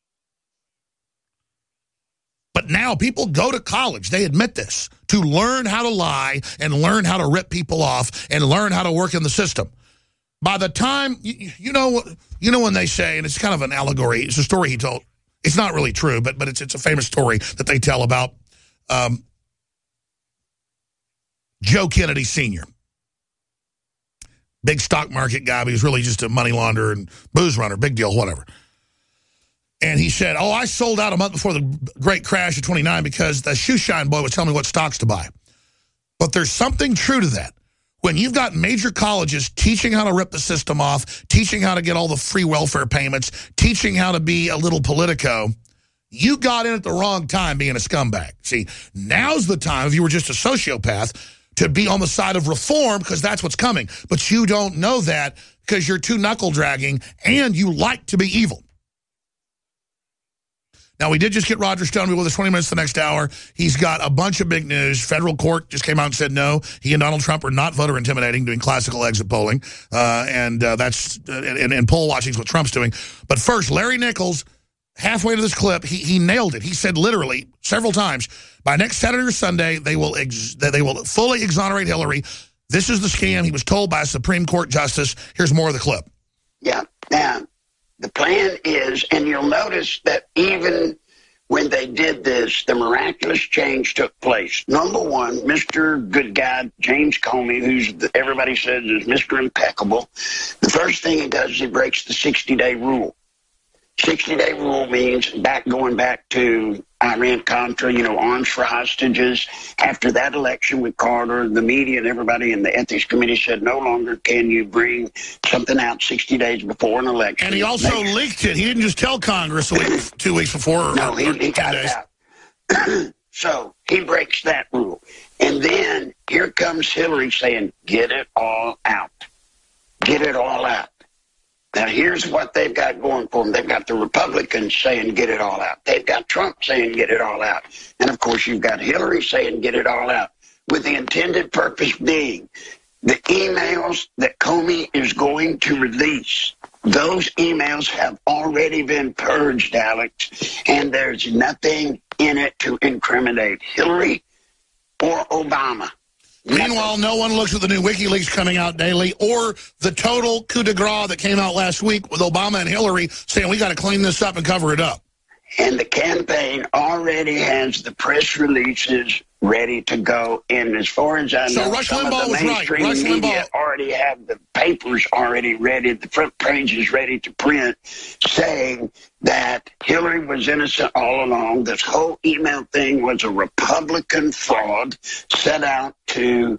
But now people go to college, they admit this, to learn how to lie and learn how to rip people off and learn how to work in the system. By the time, you, you know you know when they say, and it's kind of an allegory, it's a story he told. It's not really true, but but it's it's a famous story that they tell about um, Joe Kennedy Senior Big stock market guy, but he was really just a money launderer and booze runner, big deal, whatever. And he said, oh, I sold out a month before the great crash of twenty-nine because the shoe shine boy was telling me what stocks to buy. But there's something true to that. When you've got major colleges teaching how to rip the system off, teaching how to get all the free welfare payments, teaching how to be a little politico, you got in at the wrong time being a scumbag. See, now's the time, if you were just a sociopath, to be on the side of reform because that's what's coming. But you don't know that because you're too knuckle-dragging and you like to be evil. Now, we did just get Roger Stone with us twenty minutes the next hour. He's got a bunch of big news. Federal court just came out and said no. He and Donald Trump are not voter intimidating, doing classical exit polling. Uh, and uh, that's uh, and, and poll watching is what Trump's doing. But first, Larry Nichols, halfway to this clip, he, he nailed it. He said literally several times, by next Saturday or Sunday, they will ex they will fully exonerate Hillary. This is the scam he was told by a Supreme Court justice. Here's more of the clip. Yeah, now, the plan is, and you'll notice that even when they did this, the miraculous change took place. Number one, Mister Good Guy, James Comey, who's the, everybody says is Mister Impeccable, the first thing he does is he breaks the sixty-day rule. sixty-day rule means back going back to Iran-Contra, you know, arms for hostages. After that election with Carter, the media and everybody in the Ethics Committee said no longer can you bring something out sixty days before an election. And he also Next. leaked it. He didn't just tell Congress a week, two weeks before. No, or, he, or he got days. it out. So he breaks that rule. And then here comes Hillary saying, get it all out. Get it all out. Now, here's what they've got going for them. They've got the Republicans saying, get it all out. They've got Trump saying, get it all out. And, of course, you've got Hillary saying, get it all out, with the intended purpose being the emails that Comey is going to release. Those emails have already been purged, Alex, and there's nothing in it to incriminate Hillary or Obama. Meanwhile, no one looks at the new WikiLeaks coming out daily or the total coup de grace that came out last week with Obama and Hillary saying we got to clean this up and cover it up. And the campaign already has the press releases ready to go. And as far as I so know, Rush some Limbaugh of the mainstream right. media already have the papers already ready, the front pages ready to print, saying that Hillary was innocent all along. This whole email thing was a Republican fraud set out to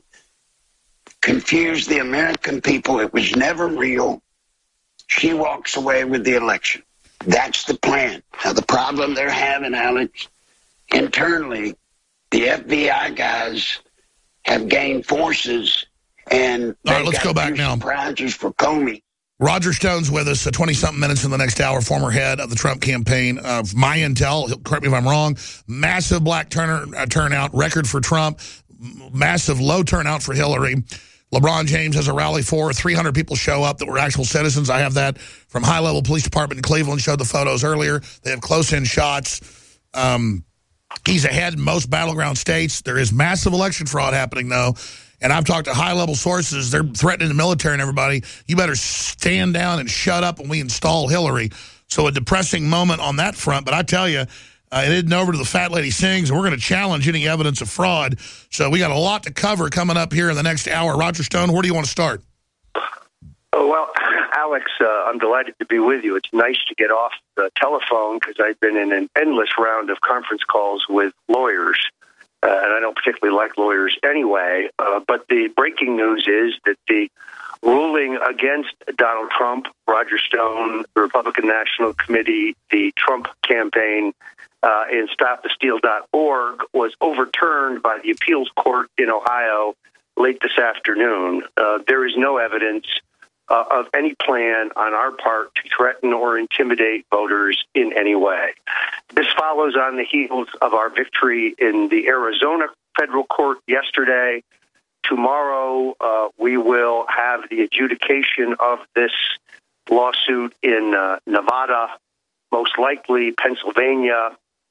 confuse the American people. It was never real. She walks away with the election. That's the plan. Now, the problem they're having, Alex, internally, the F B I guys have gained forces, and all right, let's go back now. Surprises for Comey. Roger Stone's with us, twenty-something minutes in the next hour, former head of the Trump campaign. Of my intel, correct me if I'm wrong, massive black turner, uh, turnout, record for Trump, massive low turnout for Hillary. LeBron James has a rally for three hundred people show up that were actual citizens. I have that from high-level police department in Cleveland, showed the photos earlier. They have close-in shots. Um, he's ahead in most battleground states. There is massive election fraud happening, though. And I've talked to high-level sources. They're threatening the military and everybody. You better stand down and shut up when we install Hillary. So a depressing moment on that front. But I tell you, Uh, it isn't over to the Fat Lady Sings, and we're going to challenge any evidence of fraud. So we got a lot to cover coming up here in the next hour. Roger Stone, where do you want to start? Oh, well, Alex, uh, I'm delighted to be with you. It's nice to get off the telephone because I've been in an endless round of conference calls with lawyers, uh, and I don't particularly like lawyers anyway. Uh, but the breaking news is that the ruling against Donald Trump, Roger Stone, the Republican National Committee, the Trump campaign, Uh, in stop the steal dot org was overturned by the appeals court in Ohio late this afternoon. Uh, there is no evidence uh, of any plan on our part to threaten or intimidate voters in any way. This follows on the heels of our victory in the Arizona federal court yesterday. Tomorrow, uh, we will have the adjudication of this lawsuit in uh, Nevada, most likely Pennsylvania,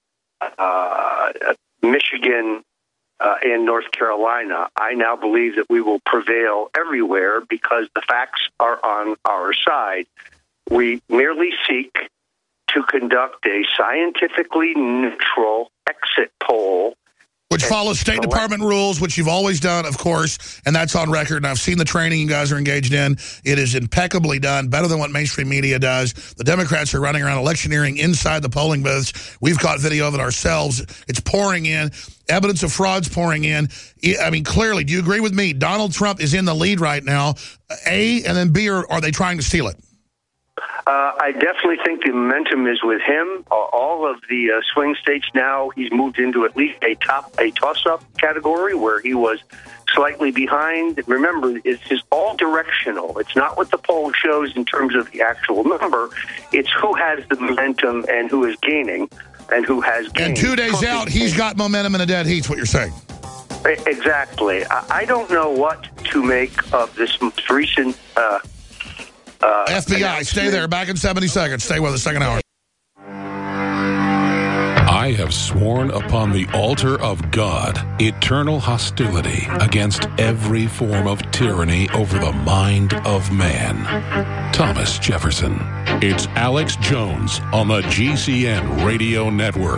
Uh, Michigan, uh, and North Carolina. I now believe that we will prevail everywhere because the facts are on our side. We merely seek to conduct a scientifically neutral exit poll, which follows State Department rules, which you've always done, of course, and that's on record. And I've seen the training you guys are engaged in. It is impeccably done, better than what mainstream media does. The Democrats are running around electioneering inside the polling booths. We've caught video of it ourselves. It's pouring in. Evidence of fraud's pouring in. I mean, clearly, do you agree with me? Donald Trump is in the lead right now. A, and then B, or are they trying to steal it? Uh, I definitely think the momentum is with him. Uh, all of the uh, swing states now, he's moved into at least a top, a toss-up category where he was slightly behind. Remember, it's just all directional. It's not what the poll shows in terms of the actual number. It's who has the momentum and who is gaining and who has gained. And two days out, he's got momentum in a dead heat's what you're saying. Exactly. I, I don't know what to make of this most recent Uh, Uh, F B I, stay there. Back in seventy seconds. Stay with us. Second hour. I have sworn upon the altar of God eternal hostility against every form of tyranny over the mind of man. Thomas Jefferson. It's Alex Jones on the G C N Radio Network.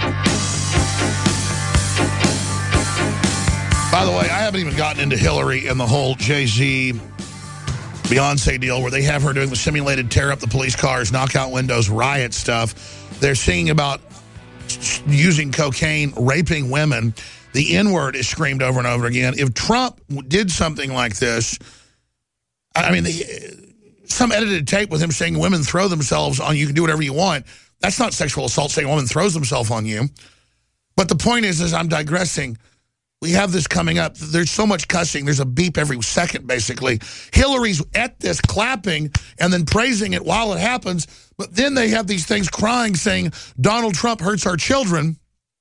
By the way, I haven't even gotten into Hillary and the whole Jay-Z Beyonce deal where they have her doing the simulated tear up the police cars, knock out windows, riot stuff. They're singing about using cocaine, raping women. The N-word is screamed over and over again. If Trump did something like this, I mean, the, some edited tape with him saying women throw themselves on you, you can do whatever you want. That's not sexual assault, saying a woman throws themselves on you. But the point is, is I'm digressing. We have this coming up. There's so much cussing. There's a beep every second, basically. Hillary's at this clapping and then praising it while it happens. But then they have these things crying, saying Donald Trump hurts our children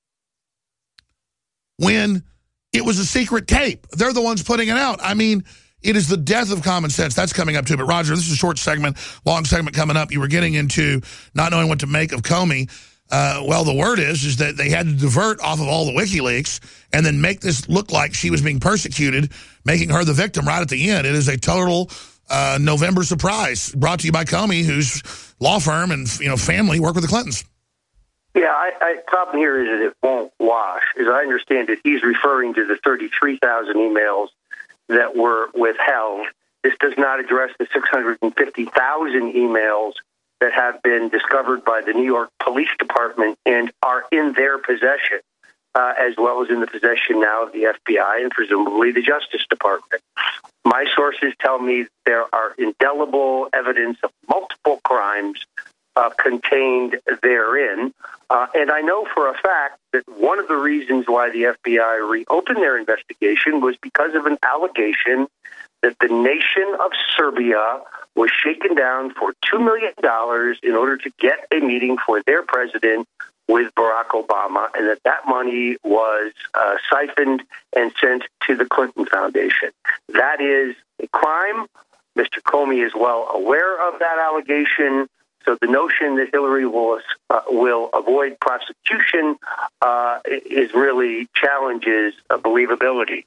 when it was a secret tape. They're the ones putting it out. I mean, it is the death of common sense. That's coming up, too. But, Roger, this is a short segment, long segment coming up. You were getting into not knowing what to make of Comey. Uh, well, the word is, is that they had to divert off of all the WikiLeaks and then make this look like she was being persecuted, making her the victim right at the end. It is a total uh, November surprise brought to you by Comey, whose law firm and, you know, family work with the Clintons. Yeah, I, I, problem here is that it won't wash. As I understand it, he's referring to the thirty-three thousand emails that were withheld. This does not address the six hundred fifty thousand emails that have been discovered by the New York Police Department and are in their possession, uh, as well as in the possession now of the F B I and presumably the Justice Department. My sources tell me there are indelible evidence of multiple crimes uh, contained therein. Uh, and I know for a fact that one of the reasons why the F B I reopened their investigation was because of an allegation that the nation of Serbia was shaken down for two million dollars in order to get a meeting for their president with Barack Obama, and that that money was uh, siphoned and sent to the Clinton Foundation. That is a crime. Mister Comey is well aware of that allegation. So the notion that Hillary will uh, will avoid prosecution uh, is really challenges uh, believability.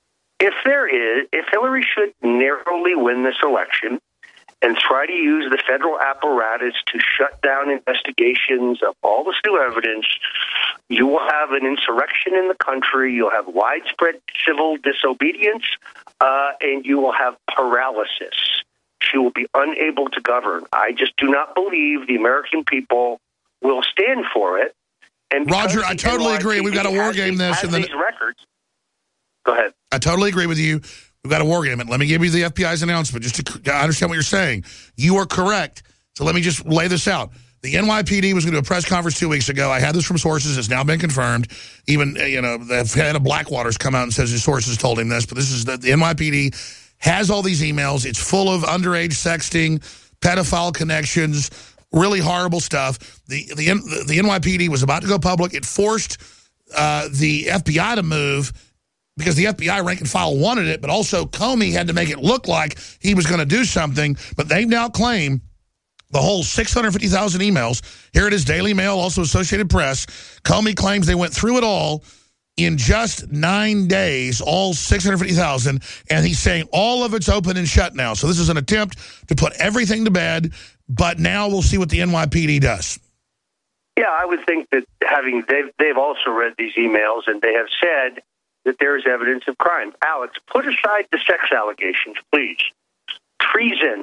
If there is, if Hillary should narrowly win this election and try to use the federal apparatus to shut down investigations of all this new evidence, you will have an insurrection in the country, you'll have widespread civil disobedience, uh, and you will have paralysis. She will be unable to govern. I just do not believe the American people will stand for it. And Roger, I totally agree. We've got to war game this. And these records. Go ahead. I totally agree with you. We've got a war game it. Let me give you the F B I's announcement just to understand what you're saying. You are correct. So let me just lay this out. The N Y P D was going to do a press conference two weeks ago. I had this from sources. It's now been confirmed. Even, you know, the head of Blackwater's come out and says his sources told him this. But this is the, the N Y P D has all these emails. It's full of underage sexting, pedophile connections, really horrible stuff. The, the, the N Y P D was about to go public. It forced uh, the F B I to move because the F B I rank and file wanted it, but also Comey had to make it look like he was going to do something. But they now claim the whole six hundred fifty thousand emails. Here it is, Daily Mail, also Associated Press. Comey claims they went through it all in just nine days, all six hundred fifty thousand, and he's saying all of it's open and shut now. So this is an attempt to put everything to bed, but now we'll see what the N Y P D does. Yeah, I would think that having they've, they've also read these emails, and they have said that there is evidence of crime. Alex, put aside the sex allegations, please. Treason,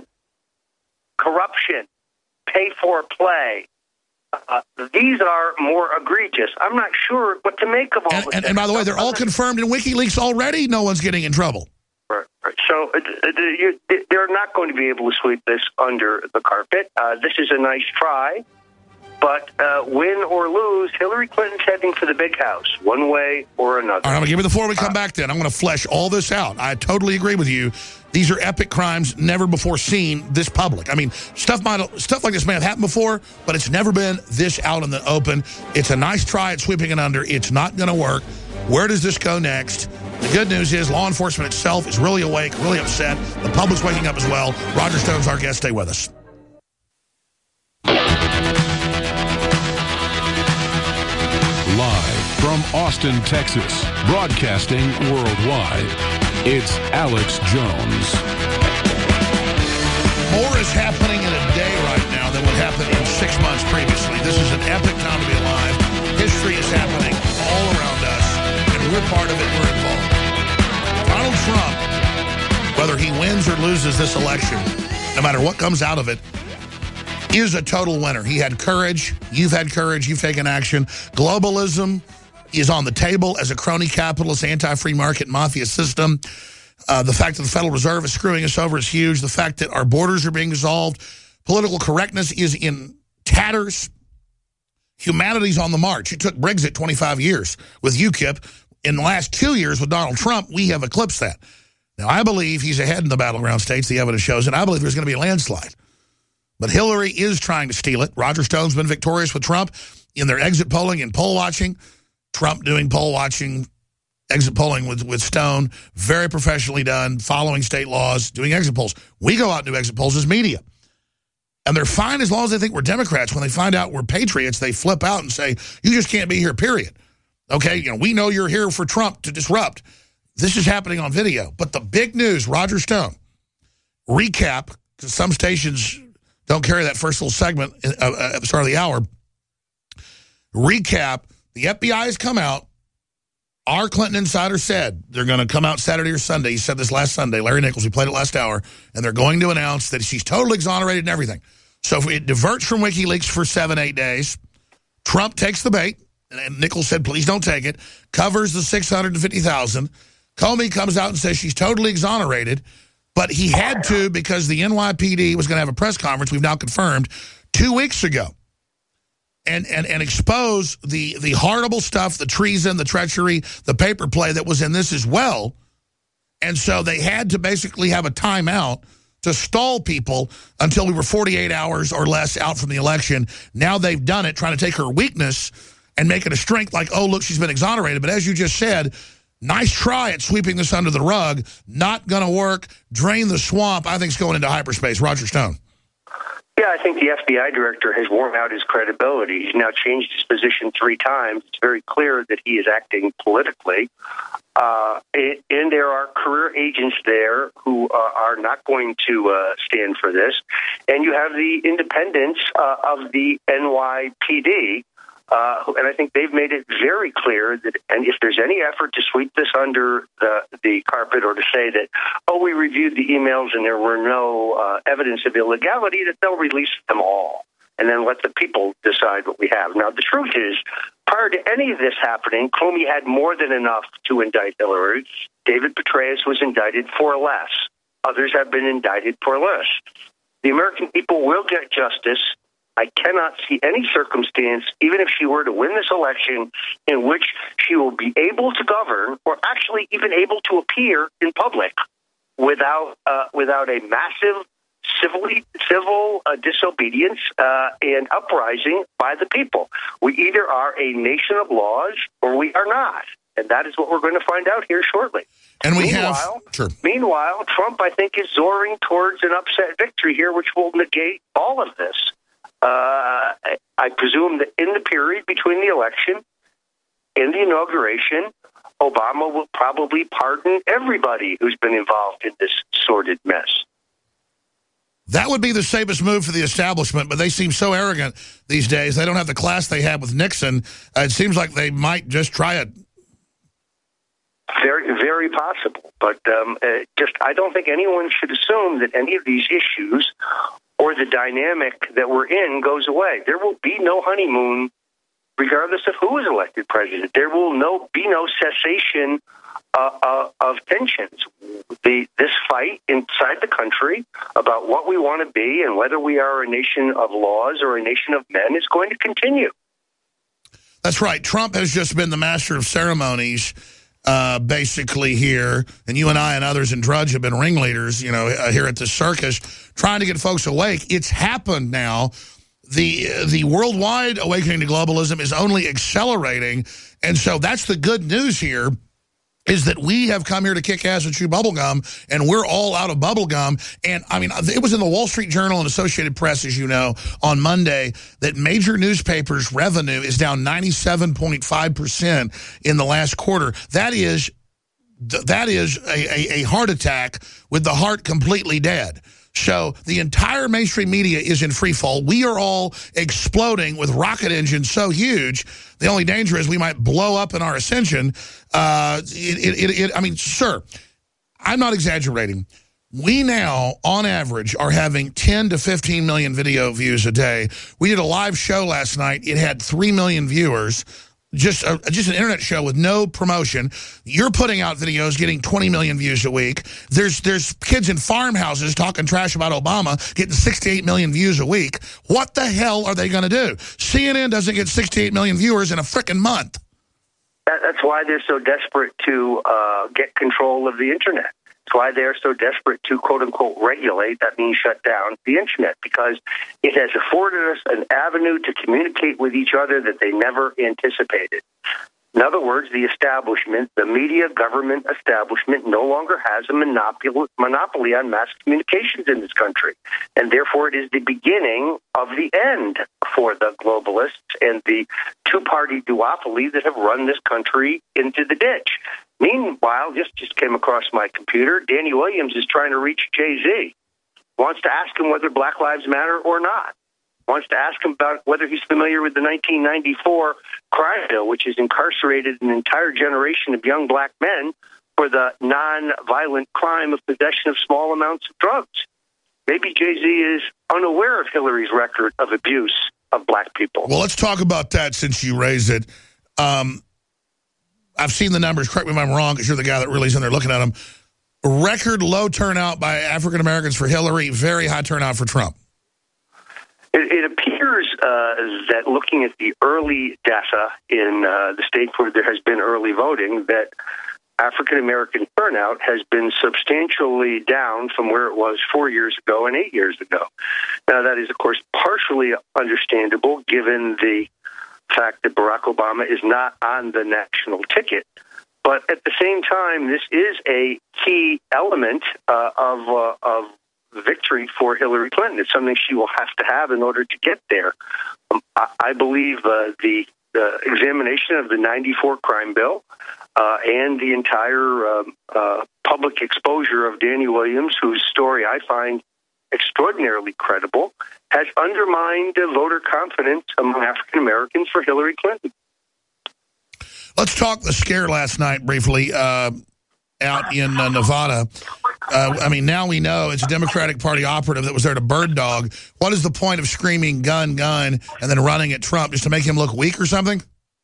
corruption, pay for play. Uh, these are more egregious. I'm not sure what to make of all and, this. And, and by the way, they're all confirmed in WikiLeaks already. No one's getting in trouble. Right, right. So uh, you, they're not going to be able to sweep this under the carpet. Uh, this is a nice try. But uh, win or lose, Hillary Clinton's heading for the big house, one way or another. All right, I'm going to give you before we come uh, back then. I'm going to flesh all this out. I totally agree with you. These are epic crimes never before seen this public. I mean, stuff might stuff like this may have happened before, but it's never been this out in the open. It's a nice try at sweeping it under. It's not going to work. Where does this go next? The good news is law enforcement itself is really awake, really upset. The public's waking up as well. Roger Stone's our guest. Stay with us. Live from Austin, Texas, broadcasting worldwide, it's Alex Jones. More is happening in a day right now than what happened in six months previously. This is an epic time to be alive. History is happening all around us, and we're part of it. We're involved. Donald Trump, whether he wins or loses this election, no matter what comes out of it, is a total winner. He had courage. You've had courage. You've taken action. Globalism is on the table as a crony capitalist, anti-free market mafia system. Uh, the fact that the Federal Reserve is screwing us over is huge. The fact that our borders are being dissolved. Political correctness is in tatters. Humanity's on the march. It took Brexit twenty-five years with UKIP. In the last two years with Donald Trump, we have eclipsed that. Now, I believe he's ahead in the battleground states. The evidence shows it. I believe there's going to be a landslide. But Hillary is trying to steal it. Roger Stone's been victorious with Trump in their exit polling and poll watching. Trump doing poll watching, exit polling with, with Stone. Very professionally done, following state laws, doing exit polls. We go out and do exit polls as media. And they're fine as long as they think we're Democrats. When they find out we're patriots, they flip out and say, you just can't be here, period. Okay, you know, we know you're here for Trump to disrupt. This is happening on video. But the big news, Roger Stone, recap, because some stations don't carry that first little segment at the start of the hour. Recap, the F B I has come out. Our Clinton insider said they're going to come out Saturday or Sunday. He said this last Sunday. Larry Nichols, we played it last hour. And they're going to announce that she's totally exonerated and everything. So if it diverts from WikiLeaks for seven, eight days. Trump takes the bait. And Nichols said, please don't take it. Covers the six hundred fifty thousand. Comey comes out and says she's totally exonerated. But he had to because the N Y P D was going to have a press conference, we've now confirmed, two weeks ago. And, and, and expose the, the horrible stuff, the treason, the treachery, the paper play that was in this as well. And so they had to basically have a timeout to stall people until we were forty-eight hours or less out from the election. Now they've done it, trying to take her weakness and make it a strength like, oh, look, she's been exonerated. But as you just said, nice try at sweeping this under the rug. Not going to work. Drain the swamp. I think it's going into hyperspace. Roger Stone. Yeah, I think the F B I director has worn out his credibility. He's now changed his position three times. It's very clear that he is acting politically. Uh, and, and there are career agents there who uh, are not going to uh, stand for this. And you have the independence uh, of the N Y P D. Uh, and I think they've made it very clear that, and if there's any effort to sweep this under the, the carpet or to say that, oh, we reviewed the emails and there were no uh, evidence of illegality, that they'll release them all and then let the people decide what we have. Now, the truth is, prior to any of this happening, Comey had more than enough to indict Hillary. David Petraeus was indicted for less. Others have been indicted for less. The American people will get justice. I cannot see any circumstance, even if she were to win this election, in which she will be able to govern or actually even able to appear in public without uh, without a massive civilly, civil uh, disobedience uh, and uprising by the people. We either are a nation of laws or we are not. And that is what we're going to find out here shortly. And we meanwhile, have... Sure. Meanwhile, Trump, I think, is soaring towards an upset victory here, which will negate all of this. Uh, I presume that in the period between the election and the inauguration, Obama will probably pardon everybody who's been involved in this sordid mess. That would be the safest move for the establishment, but they seem so arrogant these days. They don't have the class they had with Nixon. Uh, it seems like they might just try it. Very, very possible. But um, uh, just, I don't think anyone should assume that any of these issues or the dynamic that we're in goes away. There will be no honeymoon regardless of who is elected president. There will no be no cessation uh, uh, of tensions. The, this fight inside the country about what we want to be and whether we are a nation of laws or a nation of men is going to continue. That's right. Trump has just been the master of ceremonies Uh, basically here, and you and I and others in Drudge have been ringleaders, you know, uh, here at the circus, trying to get folks awake. It's happened now. The, uh, the worldwide awakening to globalism is only accelerating, and so that's the good news here, is that we have come here to kick ass and chew bubblegum, and we're all out of bubblegum. And, I mean, it was in the Wall Street Journal and Associated Press, as you know, on Monday, that major newspapers' revenue is down ninety-seven point five percent in the last quarter. That is, that is a, a, a heart attack with the heart completely dead. So the entire mainstream media is in free fall. We are all exploding with rocket engines so huge. The only danger is we might blow up in our ascension. Uh, it, it, it, I mean, sir, I'm not exaggerating. We now, on average, are having ten to fifteen million video views a day. We did a live show last night. It had three million viewers. Just a, just an internet show with no promotion. You're putting out videos, getting twenty million views a week. There's there's kids in farmhouses talking trash about Obama, getting sixty-eight million views a week. What the hell are they going to do? C N N doesn't get sixty-eight million viewers in a frickin' month. That, that's why they're so desperate to uh, get control of the internet. That's why they're so desperate to, quote-unquote, regulate, that means shut down, the internet, because it has afforded us an avenue to communicate with each other that they never anticipated. In other words, the establishment, the media government establishment, no longer has a monopoly, monopoly on mass communications in this country. And therefore, it is the beginning of the end for the globalists and the two-party duopoly that have run this country into the ditch. Meanwhile, just just came across my computer, Danny Williams is trying to reach Jay-Z. Wants to ask him whether Black Lives Matter or not. Wants to ask him about whether he's familiar with the nineteen ninety-four crime bill, which has incarcerated an entire generation of young black men for the non-violent crime of possession of small amounts of drugs. Maybe Jay-Z is unaware of Hillary's record of abuse of black people. Well, let's talk about that since you raised it. Um, I've seen the numbers. Correct me if I'm wrong, because you're the guy that really is in there looking at them. Record low turnout by African Americans for Hillary, very high turnout for Trump. It, it appears uh, that looking at the early data in uh, the states where there has been early voting, that African American turnout has been substantially down from where it was four years ago and eight years ago. Now, that is, of course, partially understandable given the fact that Barack Obama is not on the national ticket. But at the same time, this is a key element uh, of uh, of victory for Hillary Clinton. It's something she will have to have in order to get there. Um, I, I believe uh, the, the examination of the ninety-four crime bill uh, and the entire uh, uh, public exposure of Danny Williams, whose story I find extraordinarily credible, has undermined uh, voter confidence among African Americans for Hillary Clinton. Let's talk the scare last night briefly uh, out in uh, Nevada. Uh, I mean, now we know it's a Democratic Party operative that was there to bird dog. What is the point of screaming gun, gun, and then running at Trump just to make him look weak or something?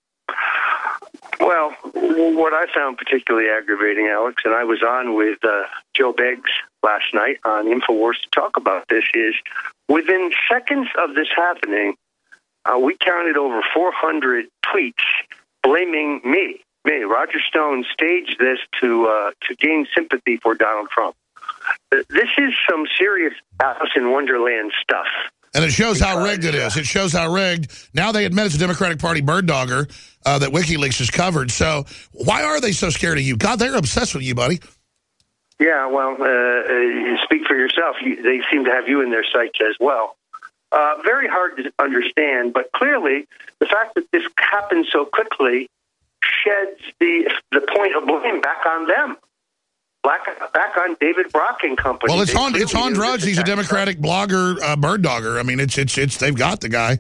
Well, what I found particularly aggravating, Alex, and I was on with uh, Joe Beggs last night on InfoWars to talk about this, is within seconds of this happening, uh, we counted over four hundred tweets blaming me. Me, Roger Stone, staged this to uh, to gain sympathy for Donald Trump. This is some serious Alice in Wonderland stuff. And it shows because, how rigged it is. It shows how rigged. Now they admit it's a Democratic Party bird dogger uh, that WikiLeaks has covered. So why are they so scared of you? God, they're obsessed with you, buddy. Yeah, well, uh, you speak for yourself. You, they seem to have you in their sights as well. Uh, very hard to understand, but clearly the fact that this happened so quickly sheds the the point of blame back on them, back, back on David Brock and company. Well, it's they on it's on drugs. He's a Democratic blogger, uh, bird dogger. I mean, it's it's it's they've got the guy.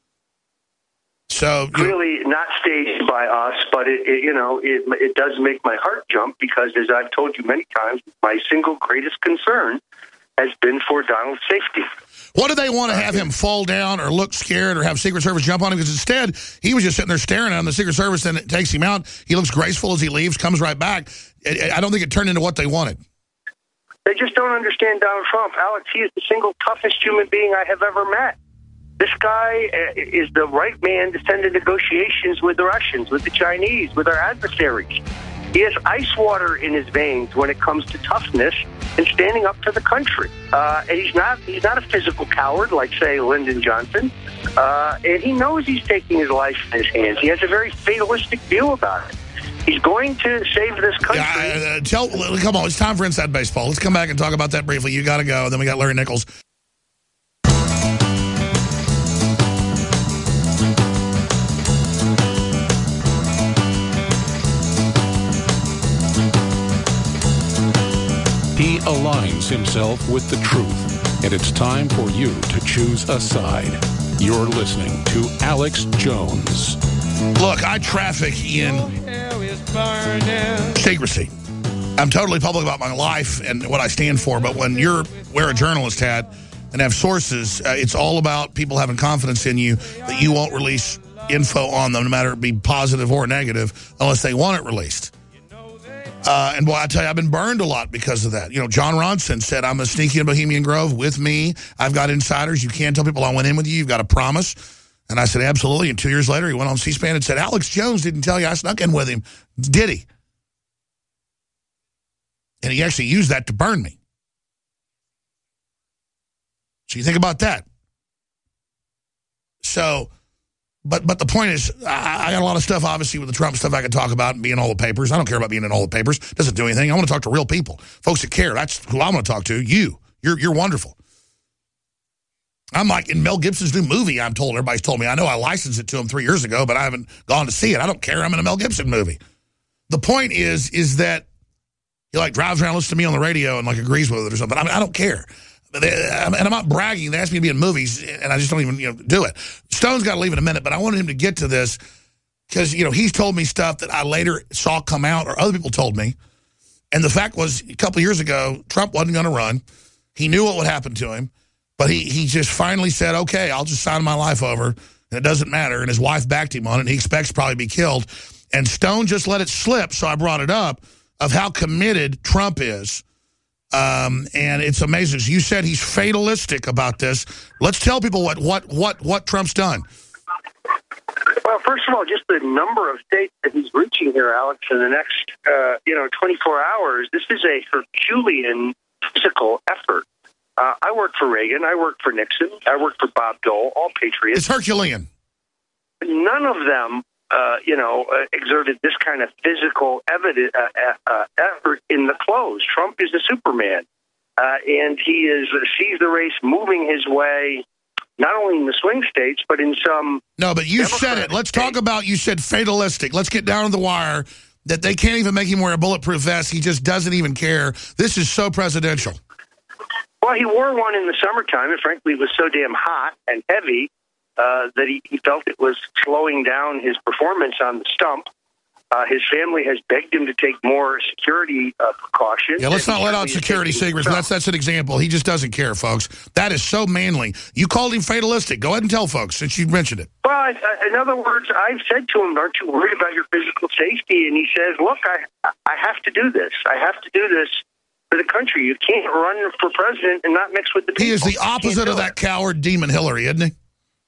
So clearly not staged by us, but it, it you know it it does make my heart jump because, as I've told you many times, my single greatest concern has been for Donald's safety. What do they want to have him fall down or look scared or have Secret Service jump on him? Because instead, he was just sitting there staring at him. The Secret Service then it takes him out. He looks graceful as he leaves, comes right back. I don't think it turned into what they wanted. They just don't understand Donald Trump. Alex, he is the single toughest human being I have ever met. This guy is the right man to send to negotiations with the Russians, with the Chinese, with our adversaries. He has ice water in his veins when it comes to toughness and standing up for the country. Uh, and he's not he's not a physical coward like, say, Lyndon Johnson. Uh, and he knows he's taking his life in his hands. He has a very fatalistic view about it. He's going to save this country. Yeah, uh, tell, come on, it's time for Inside Baseball. Let's come back and talk about that briefly. You got to go. Then we got Larry Nichols. He aligns himself with the truth, and it's time for you to choose a side. You're listening to Alex Jones. Look, I traffic in secrecy. I'm totally public about my life and what I stand for, but when you're wear a journalist hat and have sources, uh, it's all about people having confidence in you that you won't release info on them, no matter it be positive or negative, unless they want it released. Uh, and boy, I tell you, I've been burned a lot because of that. You know, John Ronson said, I'm a sneaky in Bohemian Grove with me. I've got insiders. You can't tell people I went in with you. You've got a promise. And I said, absolutely. And two years later, he went on C-SPAN and said, Alex Jones didn't tell you I snuck in with him. Did he? And he actually used that to burn me. So you think about that. So, but but the point is, I, I got a lot of stuff, obviously, with the Trump stuff I could talk about and be in all the papers. I don't care about being in all the papers. It doesn't do anything. I want to talk to real people. Folks that care. That's who I want to talk to. You. You're, you're wonderful. I'm like in Mel Gibson's new movie, I'm told. Everybody's told me. I know I licensed it to him three years ago, but I haven't gone to see it. I don't care. I'm in a Mel Gibson movie. The point is, is that he like drives around, listens to me on the radio and like agrees with it or something. I mean, I don't care. And I'm not bragging. They asked me to be in movies, and I just don't even you know do it. Stone's got to leave in a minute, but I wanted him to get to this because, you know, he's told me stuff that I later saw come out or other people told me. And the fact was, a couple of years ago, Trump wasn't going to run. He knew what would happen to him, but he, he just finally said, okay, I'll just sign my life over, and it doesn't matter. And his wife backed him on it, and he expects to probably be killed. And Stone just let it slip, so I brought it up, of how committed Trump is. Um, and it's amazing. You said he's fatalistic about this. Let's tell people what, what, what, what Trump's done. Well, first of all, just the number of states that he's reaching here, Alex, in the next, uh, you know, twenty-four hours. This is a Herculean physical effort. Uh, I worked for Reagan. I worked for Nixon. I worked for Bob Dole, all patriots. It's Herculean. None of them Uh, you know, uh, exerted this kind of physical evidence, uh, uh, effort in the close. Trump is the Superman, uh, and he is uh, sees the race moving his way, not only in the swing states, but in some... No, but you Democratic said it. Let's states. talk about, you said fatalistic. Let's get down to the wire, that they can't even make him wear a bulletproof vest. He just doesn't even care. This is so presidential. Well, he wore one in the summertime, and frankly, it was so damn hot and heavy Uh, that he, he felt it was slowing down his performance on the stump. Uh, his family has begged him to take more security uh, precautions. Yeah, let's not let out security secrets, but that's, that's an example. He just doesn't care, folks. That is so manly. You called him fatalistic. Go ahead and tell folks, since you mentioned it. Well, I, I, in other words, I've said to him, aren't you worried about your physical safety? And he says, look, I, I have to do this. I have to do this for the country. You can't run for president and not mix with the people. He is the opposite of that coward demon Hillary, isn't he?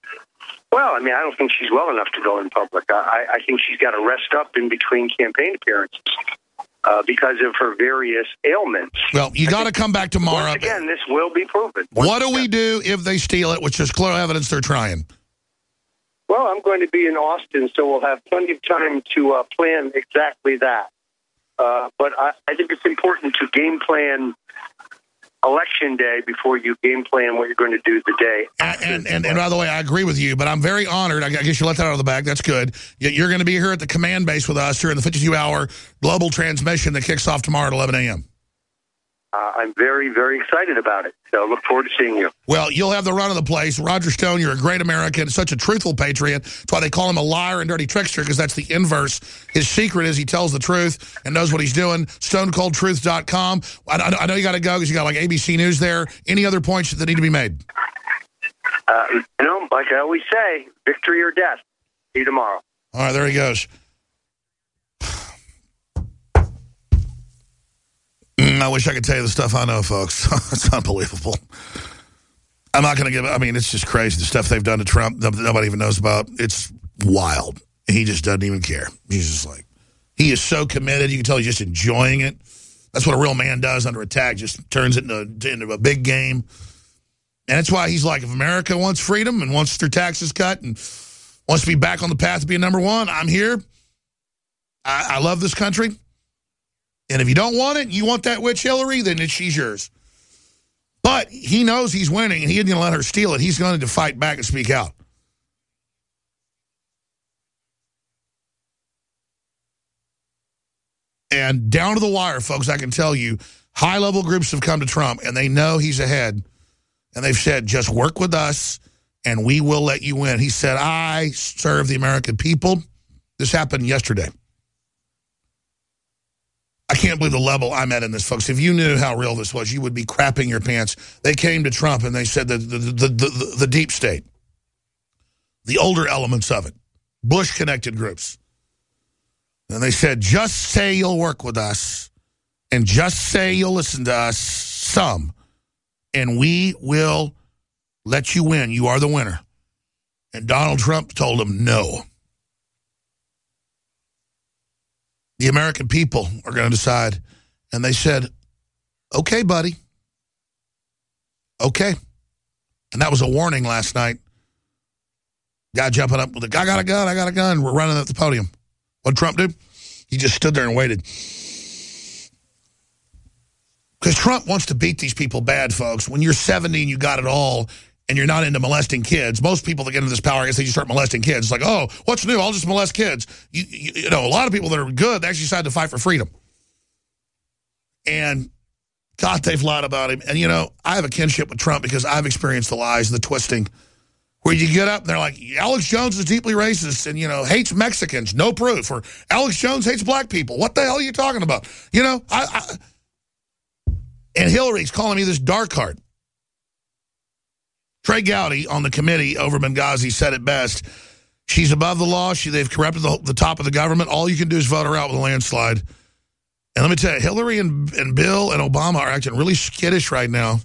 Well, I mean, I don't think she's well enough to go in public. I, I think she's got to rest up in between campaign appearances uh, because of her various ailments. Well, you got to come back tomorrow. Once again, this will be proven. What do we do if they steal it, which is clear evidence they're trying? Well, I'm going to be in Austin, so we'll have plenty of time to uh, plan exactly that. Uh, but I, I think it's important to game plan Election day before you game plan what you're going to do the day. And, and, and, and by the way, I agree with you, but I'm very honored. I guess you let that out of the bag. That's good. You're going to be here at the command base with us during the fifty-two hour global transmission that kicks off tomorrow at eleven a m Uh, I'm very, very excited about it. So look forward to seeing you. Well, you'll have the run of the place. Roger Stone, you're a great American, such a truthful patriot. That's why they call him a liar and dirty trickster, because that's the inverse. His secret is he tells the truth and knows what he's doing. stone cold truth dot com. I, I know you got to go because you got like A B C News there. Any other points that need to be made? Uh, you know, like I always say, victory or death. See you tomorrow. All right, there he goes. I wish I could tell you the stuff I know, folks. It's unbelievable. I'm not going to give I mean, it's just crazy. The stuff they've done to Trump that nobody even knows about. It's wild. He just doesn't even care. He's just like, he is so committed. You can tell he's just enjoying it. That's what a real man does under attack, just turns it into, into a big game. And that's why he's like, if America wants freedom and wants their taxes cut and wants to be back on the path to being number one, I'm here. I, I love this country. And if you don't want it, you want that witch Hillary, then it's, she's yours. But he knows he's winning, and he isn't going to let her steal it. He's going to fight back and speak out. And down to the wire, folks, I can tell you, high-level groups have come to Trump, and they know he's ahead. And they've said, just work with us, and we will let you win. He said, I serve the American people. This happened yesterday. I can't believe the level I'm at in this, folks. If you knew how real this was, you would be crapping your pants. They came to Trump and they said that the, the, the, the, the deep state, the older elements of it, Bush-connected groups. And they said, just say you'll work with us and just say you'll listen to us some, and we will let you win. You are the winner. And Donald Trump told them no. The American people are going to decide. And they said, okay, buddy. Okay. And that was a warning last night. Guy jumping up with a, I got a gun, I got a gun. We're running at the podium. What'd Trump do? He just stood there and waited. Because Trump wants to beat these people bad, folks. When you're seventy and you got it all and you're not into molesting kids, most people that get into this power, I guess they just start molesting kids. It's like, oh, what's new? I'll just molest kids. You, you, you know, a lot of people that are good, they actually decide to fight for freedom. And God, they've lied about him. And, you know, I have a kinship with Trump because I've experienced the lies, the twisting, where you get up and they're like, Alex Jones is deeply racist and, you know, hates Mexicans. No proof. Or Alex Jones hates black people. What the hell are you talking about? You know, I, I and Hillary's calling me this dark heart. Trey Gowdy on the committee over Benghazi said it best. She's above the law. She, they've corrupted the, the top of the government. All you can do is vote her out with a landslide. And let me tell you, Hillary and, and Bill and Obama are acting really skittish right now.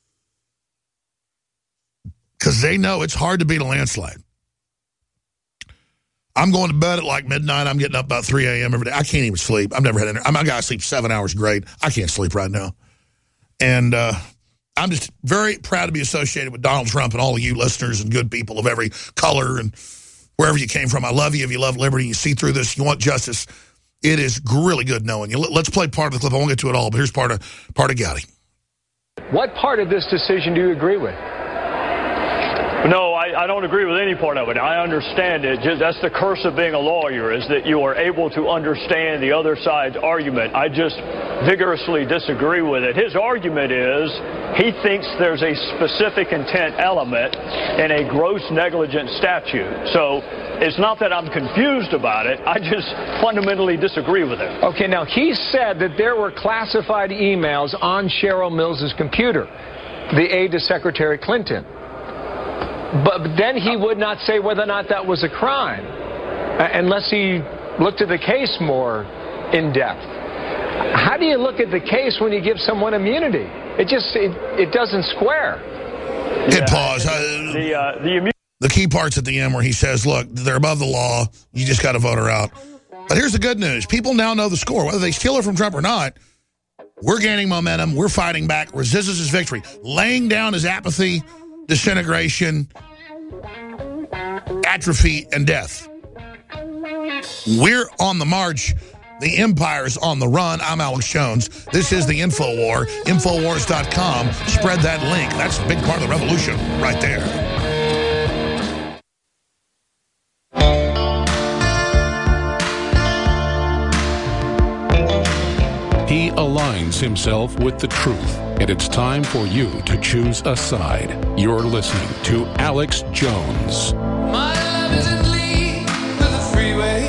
Because they know it's hard to beat a landslide. I'm going to bed at like midnight. I'm getting up about three a m every day. I can't even sleep. I've never had any. I'm a guy who sleeps seven hours great. I can't sleep right now. And uh, I'm just very proud to be associated with Donald Trump and all of you listeners and good people of every color and wherever you came from. I love you. If you love liberty, you see through this, you want justice. It is really good knowing you. Let's play part of the clip. I won't get to it all, but here's part of, part of Gowdy. What part of this decision do you agree with? No, I, I don't agree with any part of it. I understand it. Just, that's the curse of being a lawyer, is that you are able to understand the other side's argument. I just vigorously disagree with it. His argument is he thinks there's a specific intent element in a gross negligence statute. So it's not that I'm confused about it. I just fundamentally disagree with it. Okay, now he said that there were classified emails on Cheryl Mills's computer, the aide to Secretary Clinton. But then he would not say whether or not that was a crime, unless he looked at the case more in depth. How do you look at the case when you give someone immunity? It just, it, it doesn't square. Hit pause. Uh, the, uh, the, the key part's at the end where he says, look, they're above the law. You just got to vote her out. But here's the good news. People now know the score. Whether they steal her from Trump or not, we're gaining momentum. We're fighting back. Resistance is victory. Laying down his apathy, disintegration, atrophy, and death. We're on the march. The empire's on the run. I'm Alex Jones. This is the InfoWar. Infowars dot com. Spread that link. That's a big part of the revolution right there. He aligns himself with the truth, and it's time for you to choose a side. You're listening to Alex Jones. My love is in league with the freeway.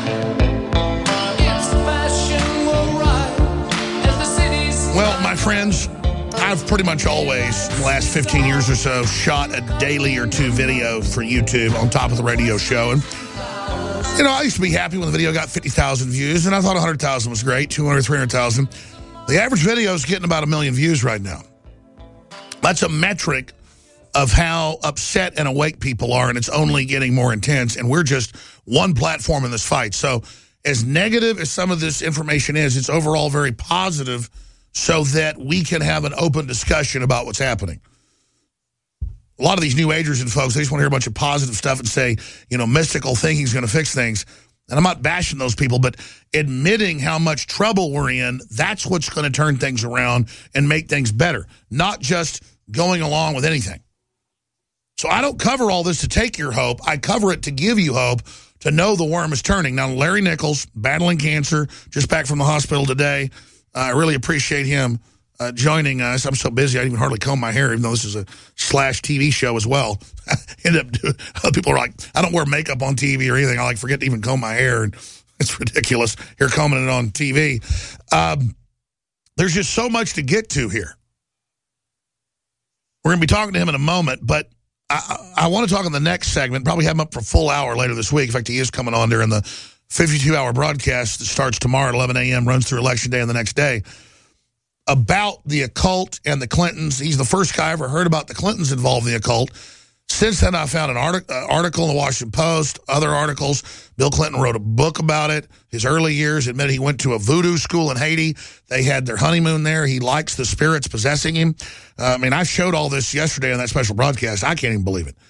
Its fashion will rise as the city's... Well, my friends, I've pretty much always, in the last fifteen years or so, shot a daily or two video for YouTube on top of the radio show. And, you know, I used to be happy when the video got fifty thousand views, and I thought one hundred thousand was great, two hundred, three hundred thousand. The average video is getting about a million views right now. That's a metric of how upset and awake people are, and it's only getting more intense, and we're just one platform in this fight. So as negative as some of this information is, it's overall very positive so that we can have an open discussion about what's happening. A lot of these new agers and folks, they just want to hear a bunch of positive stuff and say, you know, mystical thinking is going to fix things. And I'm not bashing those people, but admitting how much trouble we're in, that's what's going to turn things around and make things better, not just going along with anything. So I don't cover all this to take your hope. I cover it to give you hope, to know the worm is turning. Now, Larry Nichols, battling cancer, just back from the hospital today. Uh, I really appreciate him uh, joining us. I'm so busy, I didn't even hardly comb my hair, even though this is a slash T V show as well. End up doing, people are like, I don't wear makeup on T V or anything. I like forget to even comb my hair. And It's ridiculous. Here commenting on T V. Um, there's just so much to get to here. We're going to be talking to him in a moment, but I, I want to talk in the next segment, probably have him up for a full hour later this week. In fact, he is coming on during the fifty-two hour broadcast that starts tomorrow at eleven a m, runs through Election Day and the next day, about the occult and the Clintons. He's the first guy I ever heard about the Clintons involved in the occult. Since then, I found an artic uh, article in the Washington Post, other articles. Bill Clinton wrote a book about it. His early years, admitted he went to a voodoo school in Haiti. They had their honeymoon there. He likes the spirits possessing him. Uh, I mean, I showed all this yesterday on that special broadcast. I can't even believe it.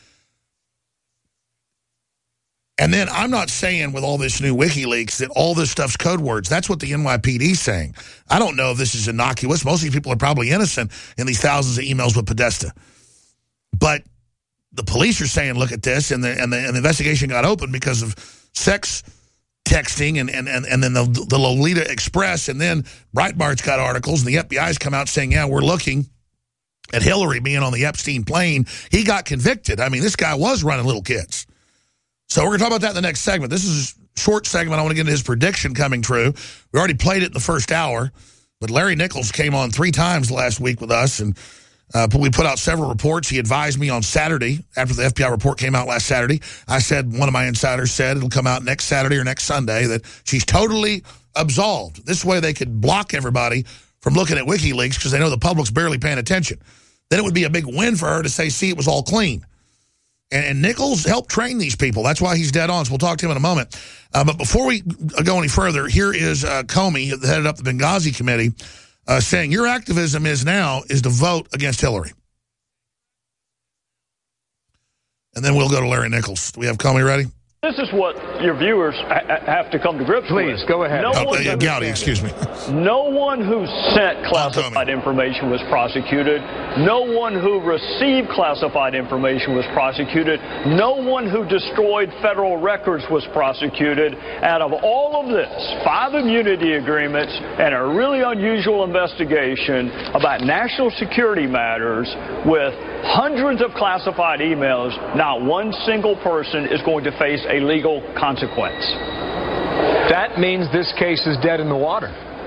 And then I'm not saying with all this new WikiLeaks that all this stuff's code words. That's what the N Y P D is saying. I don't know if this is innocuous. Most of these people are probably innocent in these thousands of emails with Podesta. But the police are saying, look at this, and the, and the, and the investigation got open because of sex texting and, and, and, and then the, the Lolita Express, and then Breitbart's got articles, and the F B I's come out saying, yeah, we're looking at Hillary being on the Epstein plane. He got convicted. I mean, this guy was running little kids. So we're going to talk about that in the next segment. This is a short segment. I want to get into his prediction coming true. We already played it in the first hour, but Larry Nichols came on three times last week with us, and Uh, we put out several reports. He advised me on Saturday, after the F B I report came out last Saturday. I said, one of my insiders said it'll come out next Saturday or next Sunday, that she's totally absolved. This way they could block everybody from looking at WikiLeaks because they know the public's barely paying attention. Then it would be a big win for her to say, see, it was all clean. And, and Nichols helped train these people. That's why he's dead on. So we'll talk to him in a moment. Uh, but before we go any further, here is uh, Comey, that headed up the Benghazi committee, Uh, saying your activism is now is to vote against Hillary. And then we'll go to Larry Nichols. Do we have Comey ready? This is what your viewers ha have to come to grips with. Please, go ahead. No oh, one uh, Gowdy, excuse me. No one who sent classified information was prosecuted. No one who received classified information was prosecuted. No one who destroyed federal records was prosecuted. Out of all of this, five immunity agreements and a really unusual investigation about national security matters with hundreds of classified emails, not one single person is going to face a legal consequence. That means this case is dead in the water,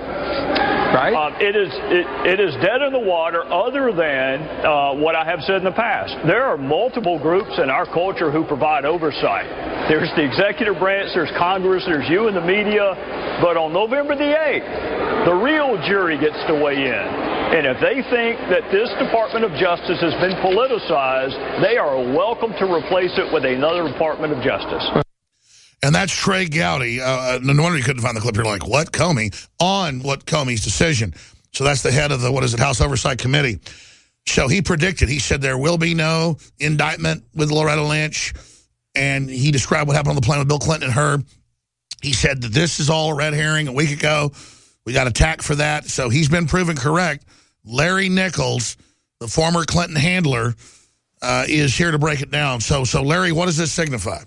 right? Uh, it is it, it is dead in the water, other than uh, what I have said in the past. There are multiple groups in our culture who provide oversight. There's the executive branch, there's Congress, there's you and the media. But on November the eighth, the real jury gets to weigh in. And if they think that this Department of Justice has been politicized, they are welcome to replace it with another Department of Justice. And that's Trey Gowdy. Uh, no wonder you couldn't find the clip. You're like, what? Comey? On what Comey's decision. So that's the head of the, what is it, House Oversight Committee. So he predicted, he said there will be no indictment with Loretta Lynch. And he described what happened on the plane with Bill Clinton and her. He said that this is all a red herring a week ago. We got attacked for that. So he's been proven correct. Larry Nichols, the former Clinton handler, uh, is here to break it down. So, so Larry, what does this signify?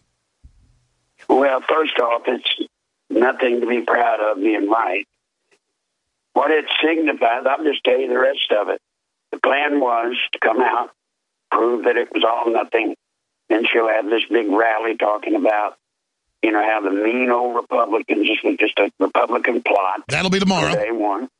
Well, first off, it's nothing to be proud of being right. What it signifies, I'll just tell you the rest of it. The plan was to come out, prove that it was all nothing. Then she'll have this big rally talking about, you know, how the mean old Republicans, this was just a Republican plot. That'll be tomorrow. Day one.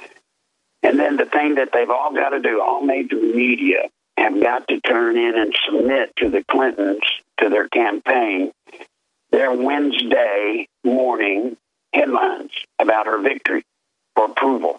And then the thing that they've all got to do, all major media have got to turn in and submit to the Clintons, to their campaign, their Wednesday morning headlines about her victory for approval.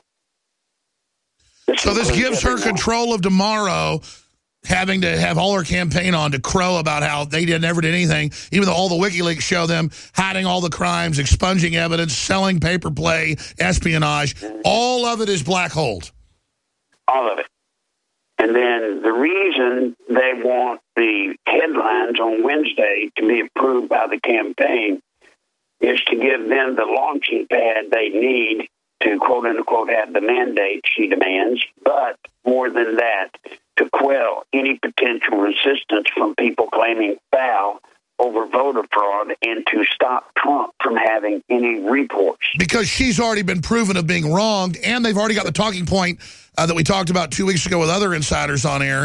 This so this gives her everyone control of tomorrow, having to have all her campaign on to crow about how they did never did anything, even though all the WikiLeaks show them hiding all the crimes, expunging evidence, selling paper play, espionage. All of it is black holed. All of it. And then the reason they want the headlines on Wednesday to be approved by the campaign is to give them the launching pad they need to, quote unquote, have the mandate she demands, but more than that, to quell any potential resistance from people claiming foul over voter fraud and to stop Trump from having any recourse. Because she's already been proven of being wronged, and they've already got the talking point uh, that we talked about two weeks ago with other insiders on air,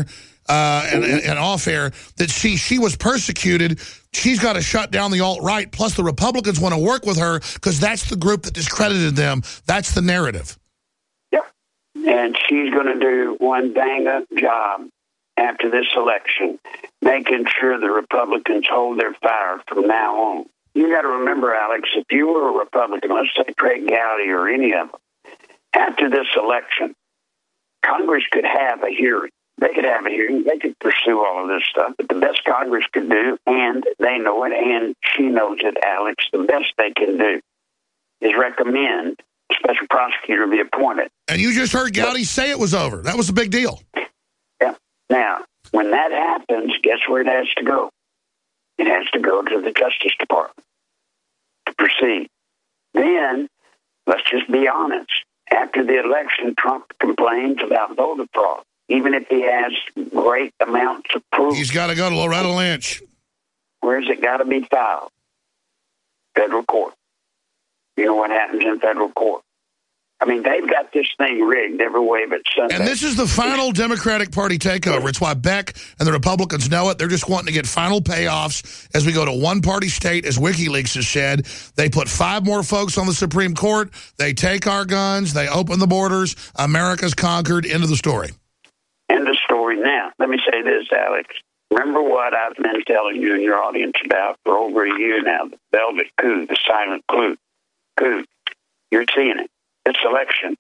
uh, and, and, and off air that she, she was persecuted. She's got to shut down the alt-right. Plus, the Republicans want to work with her because that's the group that discredited them. That's the narrative. Yeah. And she's going to do one bang-up job after this election, making sure the Republicans hold their fire from now on. You got to remember, Alex, if you were a Republican, let's say Craig Gowdy or any of them, after this election, Congress could have a hearing. They could have a hearing. They could pursue all of this stuff. But the best Congress could do, and they know it, and she knows it, Alex, the best they can do is recommend a special prosecutor be appointed. And you just heard Gowdy say it was over. That was a big deal. Yeah. Now, when that happens, guess where it has to go? It has to go to the Justice Department to proceed. Then, let's just be honest. After the election, Trump complains about voter fraud, even if he has great amounts of proof. He's got to go to Loretta Lynch. Where's it got to be filed? Federal court. You know what happens in federal court? I mean, they've got this thing rigged every way but Sunday. And this is the final Democratic Party takeover. It's why Beck and the Republicans know it. They're just wanting to get final payoffs as we go to one-party state, as WikiLeaks has said. They put five more folks on the Supreme Court. They take our guns. They open the borders. America's conquered. End of the story. End of story. Now, let me say this, Alex. Remember what I've been telling you and your audience about for over a year now, the velvet coup, the silent coup. coup. You're seeing it. This election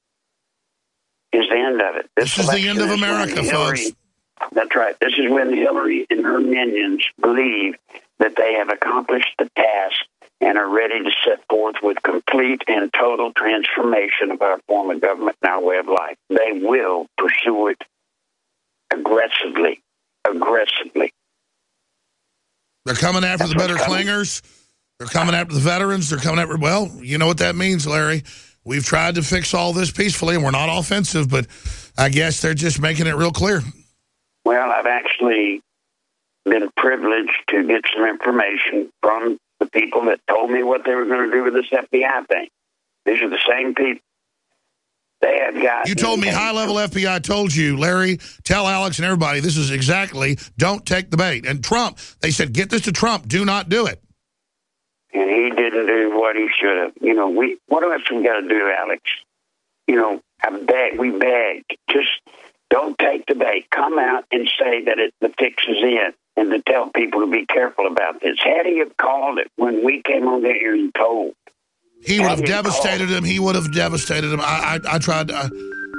is the end of it. This, this is the end of America, folks. That's right. This is when Hillary and her minions believe that they have accomplished the task and are ready to set forth with complete and total transformation of our form of government and our way of life. They will pursue it aggressively, aggressively. They're coming after That's the better clingers. They're coming after the veterans. They're coming after, well, you know what that means, Larry. We've tried to fix all this peacefully, and we're not offensive, but I guess they're just making it real clear. Well, I've actually been privileged to get some information from the people that told me what they were going to do with this F B I thing. These are the same people. They have got. You told me high-level F B I told you, Larry, tell Alex and everybody, this is exactly, don't take the bait. And Trump, they said, get this to Trump, do not do it. And he didn't do what he should have. You know, we what else we got to do, Alex? You know, I beg, we beg, just don't take the bait. Come out and say that it, the fix is in, and to tell people to be careful about this. Had he have called it when we came on there and told, he would have devastated him. He would have devastated him. I, I, I tried to. I,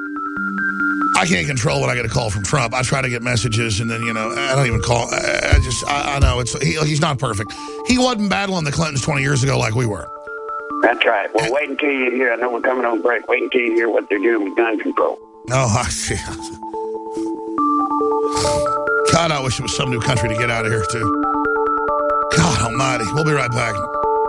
I can't control when I get a call from Trump. I try to get messages, and then, you know, I don't even call. I, I just, I, I know it's he, he's not perfect. He wasn't battling the Clintons twenty years ago like we were. That's right. Well, and, wait until you hear. I know we're coming on break. Wait until you hear what they're doing with gun control. No, I see. God, I wish it was some new country to get out of here, too. God almighty. We'll be right back.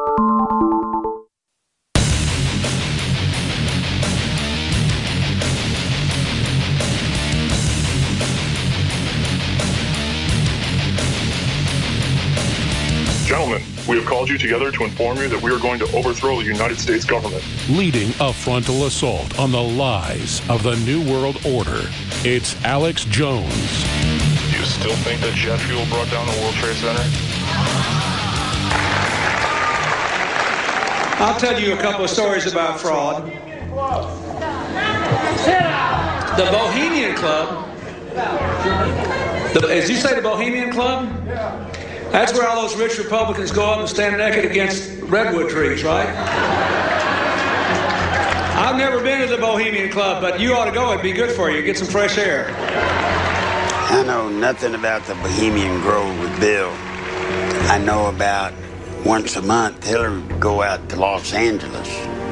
Gentlemen, we have called you together to inform you that we are going to overthrow the United States government. Leading a frontal assault on the lies of the New World Order, it's Alex Jones. Do you still think that jet fuel brought down the World Trade Center? I'll tell you a couple of stories about fraud. The Bohemian Club, the, as you say, the Bohemian Club? That's where all those rich Republicans go up and stand naked against redwood trees, right? I've never been to the Bohemian Club, but you ought to go. It'd be good for you. Get some fresh air. I know nothing about the Bohemian Grove with Bill. I know about once a month Hillary would go out to Los Angeles.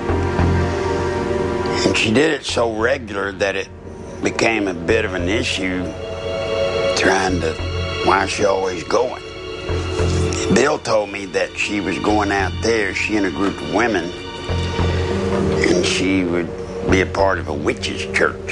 And she did it so regular that it became a bit of an issue trying to, why is she always going? Bill told me that she was going out there, she and a group of women, and she would be a part of a witches' church.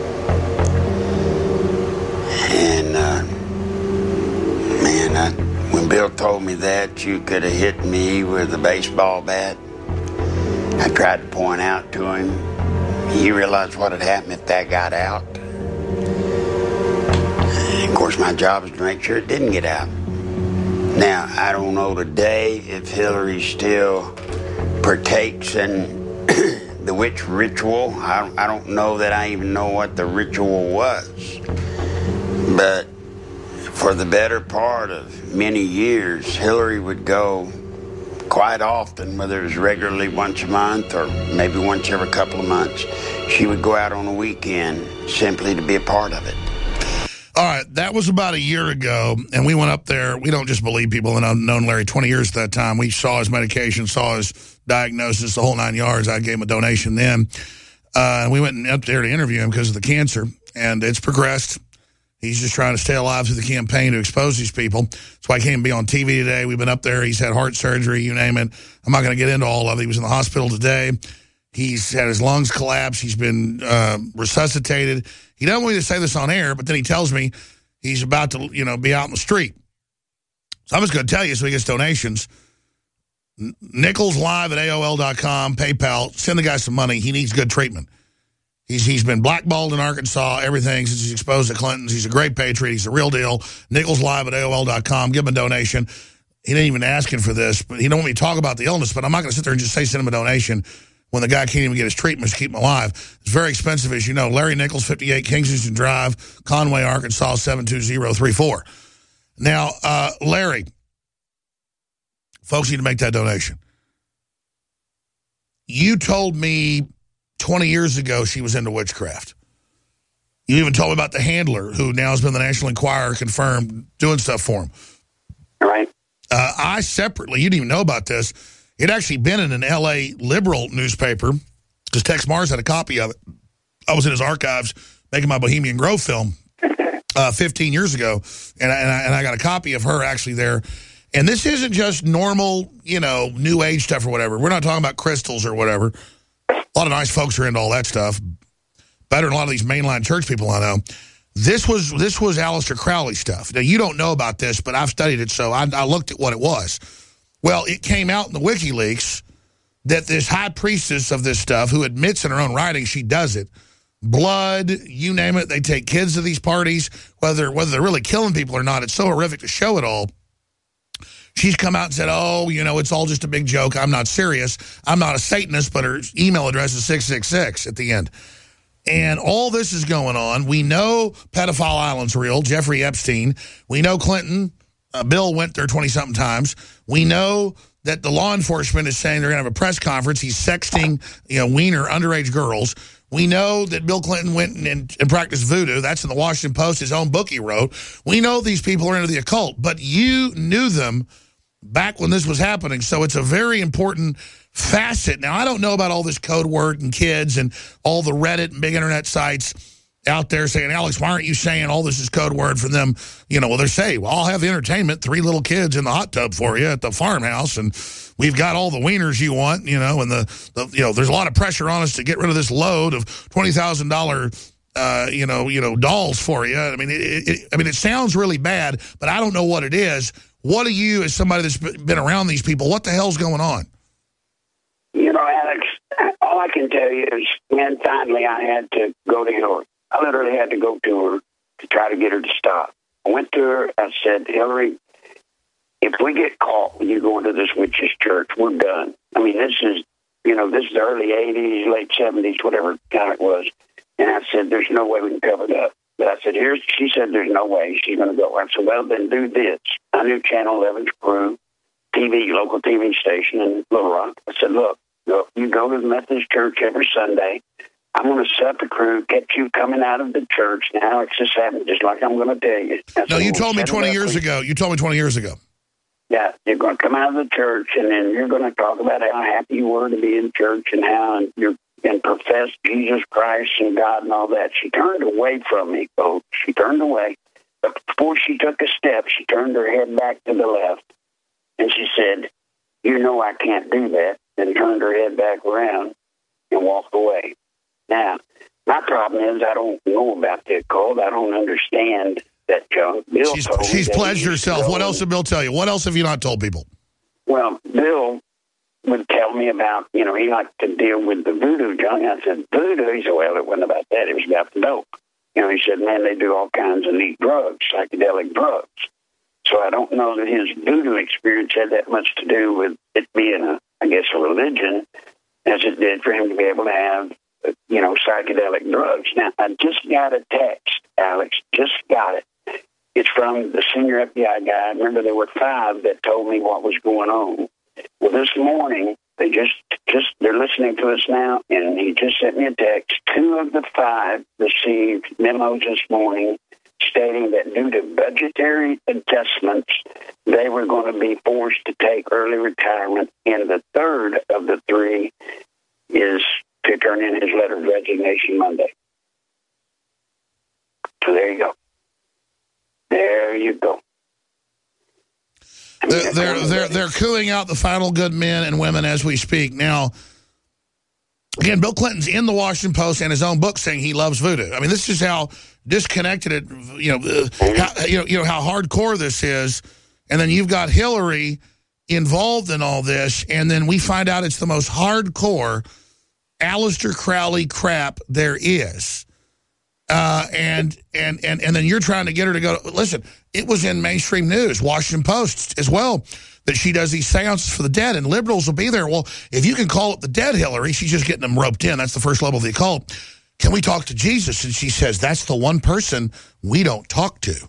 And, uh, man, I, when Bill told me that, you could have hit me with a baseball bat. I tried to point out to him. He realized what had happened if that got out. And of course, course, my job is to make sure it didn't get out. Now, I don't know today if Hillary still partakes in the witch ritual. I don't, I don't know that I even know what the ritual was. But for the better part of many years, Hillary would go quite often, whether it was regularly once a month or maybe once every couple of months. She would go out on a weekend simply to be a part of it. All right, that was about a year ago, and we went up there. We don't just believe people, and I've known Larry twenty years at that time. We saw his medication, saw his diagnosis, the whole nine yards. I gave him a donation then. Uh, and we went up there to interview him because of the cancer, and it's progressed. He's just trying to stay alive through the campaign to expose these people. That's why he can't be on T V today. We've been up there. He's had heart surgery, you name it. I'm not going to get into all of it. He was in the hospital today. He's had his lungs collapse. He's been uh, resuscitated. He doesn't want me to say this on air, but then he tells me he's about to, you know, be out in the street. So I'm just going to tell you so he gets donations. Nichols Live at A O L dot com, PayPal. Send the guy some money. He needs good treatment. He's He's been blackballed in Arkansas, everything since he's exposed to Clintons. He's a great patriot. He's a real deal. Nichols Live at A O L dot com. Give him a donation. He didn't even ask him for this, but he don't want me to talk about the illness, but I'm not going to sit there and just say send him a donation when the guy can't even get his treatment to keep him alive. It's very expensive, as you know. Larry Nichols, fifty-eight Kingston Drive, Conway, Arkansas, seven two zero three four. Now, uh, Larry, folks need to make that donation. You told me twenty years ago she was into witchcraft. You even told me about the handler, who now has been the National Enquirer confirmed doing stuff for him. Right. Uh, I separately, you didn't even know about this, it actually been in an L A liberal newspaper, because Tex Mars had a copy of it. I was in his archives making my Bohemian Grove film uh, fifteen years ago, and I, and, I, and I got a copy of her actually there. And this isn't just normal, you know, New Age stuff or whatever. We're not talking about crystals or whatever. A lot of nice folks are into all that stuff, better than a lot of these mainline church people I know. This was this was Aleister Crowley stuff. Now, you don't know about this, but I've studied it, so I, I looked at what it was. Well, it came out in the WikiLeaks that this high priestess of this stuff, who admits in her own writing she does it, blood, you name it, they take kids to these parties, whether whether they're really killing people or not. It's so horrific to show it all. She's come out and said, oh, you know, it's all just a big joke. I'm not serious. I'm not a Satanist, but her email address is six six six at the end. And all this is going on. We know Pedophile Island's real, Jeffrey Epstein. We know Clinton. Uh, Bill went there twenty-something times. We know that the law enforcement is saying they're going to have a press conference. He's sexting, you know, wiener underage girls. We know that Bill Clinton went and, and, and practiced voodoo. That's in the Washington Post, his own book he wrote. We know these people are into the occult, but you knew them back when this was happening. So it's a very important facet. Now, I don't know about all this code word and kids and all the Reddit and big internet sites out there saying, Alex, why aren't you saying all this is code word for them? You know, well, they're saying, well, I'll have the entertainment, three little kids in the hot tub for you at the farmhouse, and we've got all the wieners you want, you know, and the, the you know, there's a lot of pressure on us to get rid of this load of twenty thousand dollars, uh, you know, you know, dolls for you. I mean, it, it, I mean, it sounds really bad, but I don't know what it is. What do you, as somebody that's been around these people, what the hell's going on? You know, Alex, all I can tell you is, man, finally I had to go to Hillary. I literally had to go to her to try to get her to stop. I went to her. I said, Hillary, if we get caught when you go into this witch's church, we're done. I mean, this is, you know, this is the early eighties, late seventies, whatever kind it was. And I said, there's no way we can cover it up. But I said, here's, she said, there's no way she's going to go. I said, well, then do this. I knew Channel eleven's crew, T V, local T V station in Little Rock. I said, look, look, you go to the Methodist church every Sunday. I'm going to set the crew, get you coming out of the church. Now it's just happened, just like I'm going to tell you. No, you told me twenty years ago. You told me twenty years ago. Yeah, you're going to come out of the church, and then you're going to talk about how happy you were to be in church and how you're and profess Jesus Christ and God and all that. She turned away from me, folks. She turned away. But before she took a step, she turned her head back to the left, and she said, you know I can't do that, and turned her head back around and walked away. Now, my problem is I don't know about the occult. I don't understand that junk. Bill she's told she's me pledged that herself. What else did Bill tell you? What else have you not told people? Well, Bill would tell me about, you know, he liked to deal with the voodoo junk. I said, voodoo? He said, well, it wasn't about that. It was about the dope. You know, he said, man, they do all kinds of neat drugs, psychedelic drugs. So I don't know that his voodoo experience had that much to do with it being, a, I guess, a religion, as it did for him to be able to have, you know, psychedelic drugs. Now, I just got a text, Alex, just got it. It's from the senior F B I guy. Remember, there were five that told me what was going on. Well, this morning, they just, just, they're listening to us now, and he just sent me a text. Two of the five received memos this morning stating that due to budgetary adjustments, they were going to be forced to take early retirement, and the third of the three is to turn in his letter of resignation Monday. So there you go. There you go. They're, they're, they're, they're cooing out the final good men and women as we speak. Now, again, Bill Clinton's in the Washington Post and his own book saying he loves voodoo. I mean, this is how disconnected it, you know, uh, how, you know, you know, how hardcore this is. And then you've got Hillary involved in all this, and then we find out it's the most hardcore Aleister Crowley crap there is. Uh, and, and, and, and then you're trying to get her to go, listen, it was in mainstream news, Washington Post as well, that she does these seances for the dead, and liberals will be there. Well, if you can call it the dead Hillary, she's just getting them roped in. That's the first level of the occult. Can we talk to Jesus? And she says, that's the one person we don't talk to.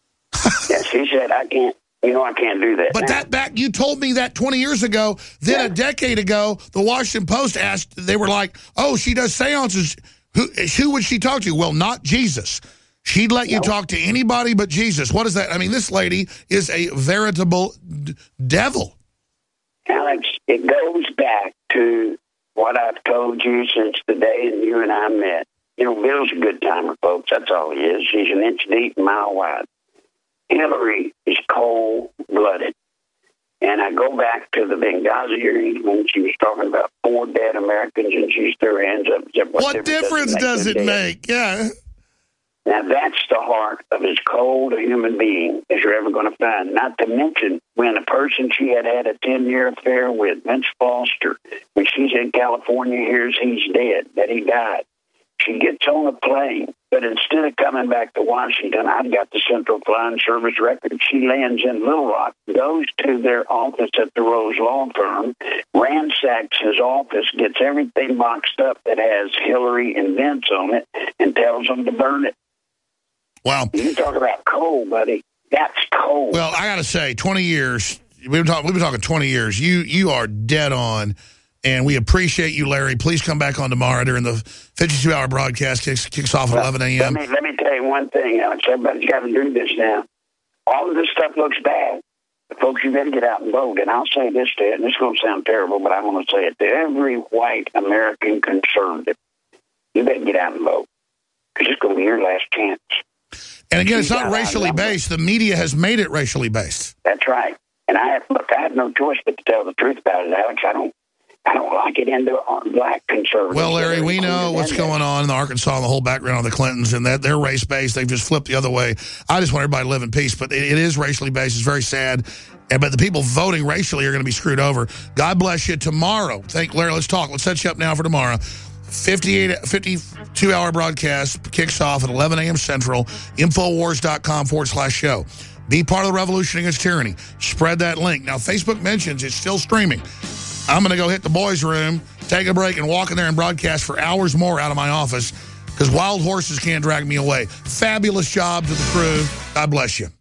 Yeah, she said, I can't, you know, I can't do that. But now. that back, you told me that twenty years ago. Then yeah. a decade ago, the Washington Post asked, they were like, oh, she does seances. Who, who would she talk to? Well, not Jesus. She'd let you no. talk to anybody but Jesus. What is that? I mean, this lady is a veritable d devil. Alex, it goes back to what I've told you since the day that you and I met. You know, Bill's a good timer, folks. That's all he is. He's an inch deep, mile wide. Hillary is cold-blooded. And I go back to the Benghazi hearing when she was talking about four dead Americans, and she threw her hands up. Said, what, what difference does it make? Yeah. Now, that's the heart of as cold a human being as you're ever going to find. Not to mention when a person she had had a ten-year affair with, Vince Foster, when she's in California, hears he's dead, that he died. She gets on a plane, but instead of coming back to Washington, I've got the Central Flying Service record. She lands in Little Rock, goes to their office at the Rose Law Firm, ransacks his office, gets everything boxed up that has Hillary and Vince on it, and tells them to burn it. Wow. You talk about cold, buddy. That's cold. Well, I got to say, twenty years, we've been, talk, we've been talking twenty years. You, you are dead on. And we appreciate you, Larry. Please come back on tomorrow during the fifty-two hour broadcast. Kicks, kicks off at well, eleven a m Let me, let me tell you one thing, Alex. Everybody's got to do this now. All of this stuff looks bad. But folks, you better get out and vote. And I'll say this to you, and this is going to sound terrible, but I want to say it to every white American conservative. You better get out and vote, because it's going to be your last chance. And again, it's not racially based. The media has made it racially based. That's right. And I have, look, I have no choice but to tell the truth about it, Alex. I don't. I don't like it into black conservatives. Well, Larry, we know what's going on in the Arkansas and the whole background of the Clintons, and that they're race-based. They've just flipped the other way. I just want everybody to live in peace, but it, it is racially based. It's very sad. And, but the people voting racially are going to be screwed over. God bless you. Tomorrow, thank Larry, let's talk. Let's set you up now for tomorrow. fifty-eight, fifty-two hour broadcast kicks off at eleven a m Central, Infowars.com forward slash show. Be part of the revolution against tyranny. Spread that link. Now, Facebook mentions it's still streaming. I'm going to go hit the boys' room, take a break, and walk in there and broadcast for hours more out of my office because wild horses can't drag me away. Fabulous job to the crew. God bless you.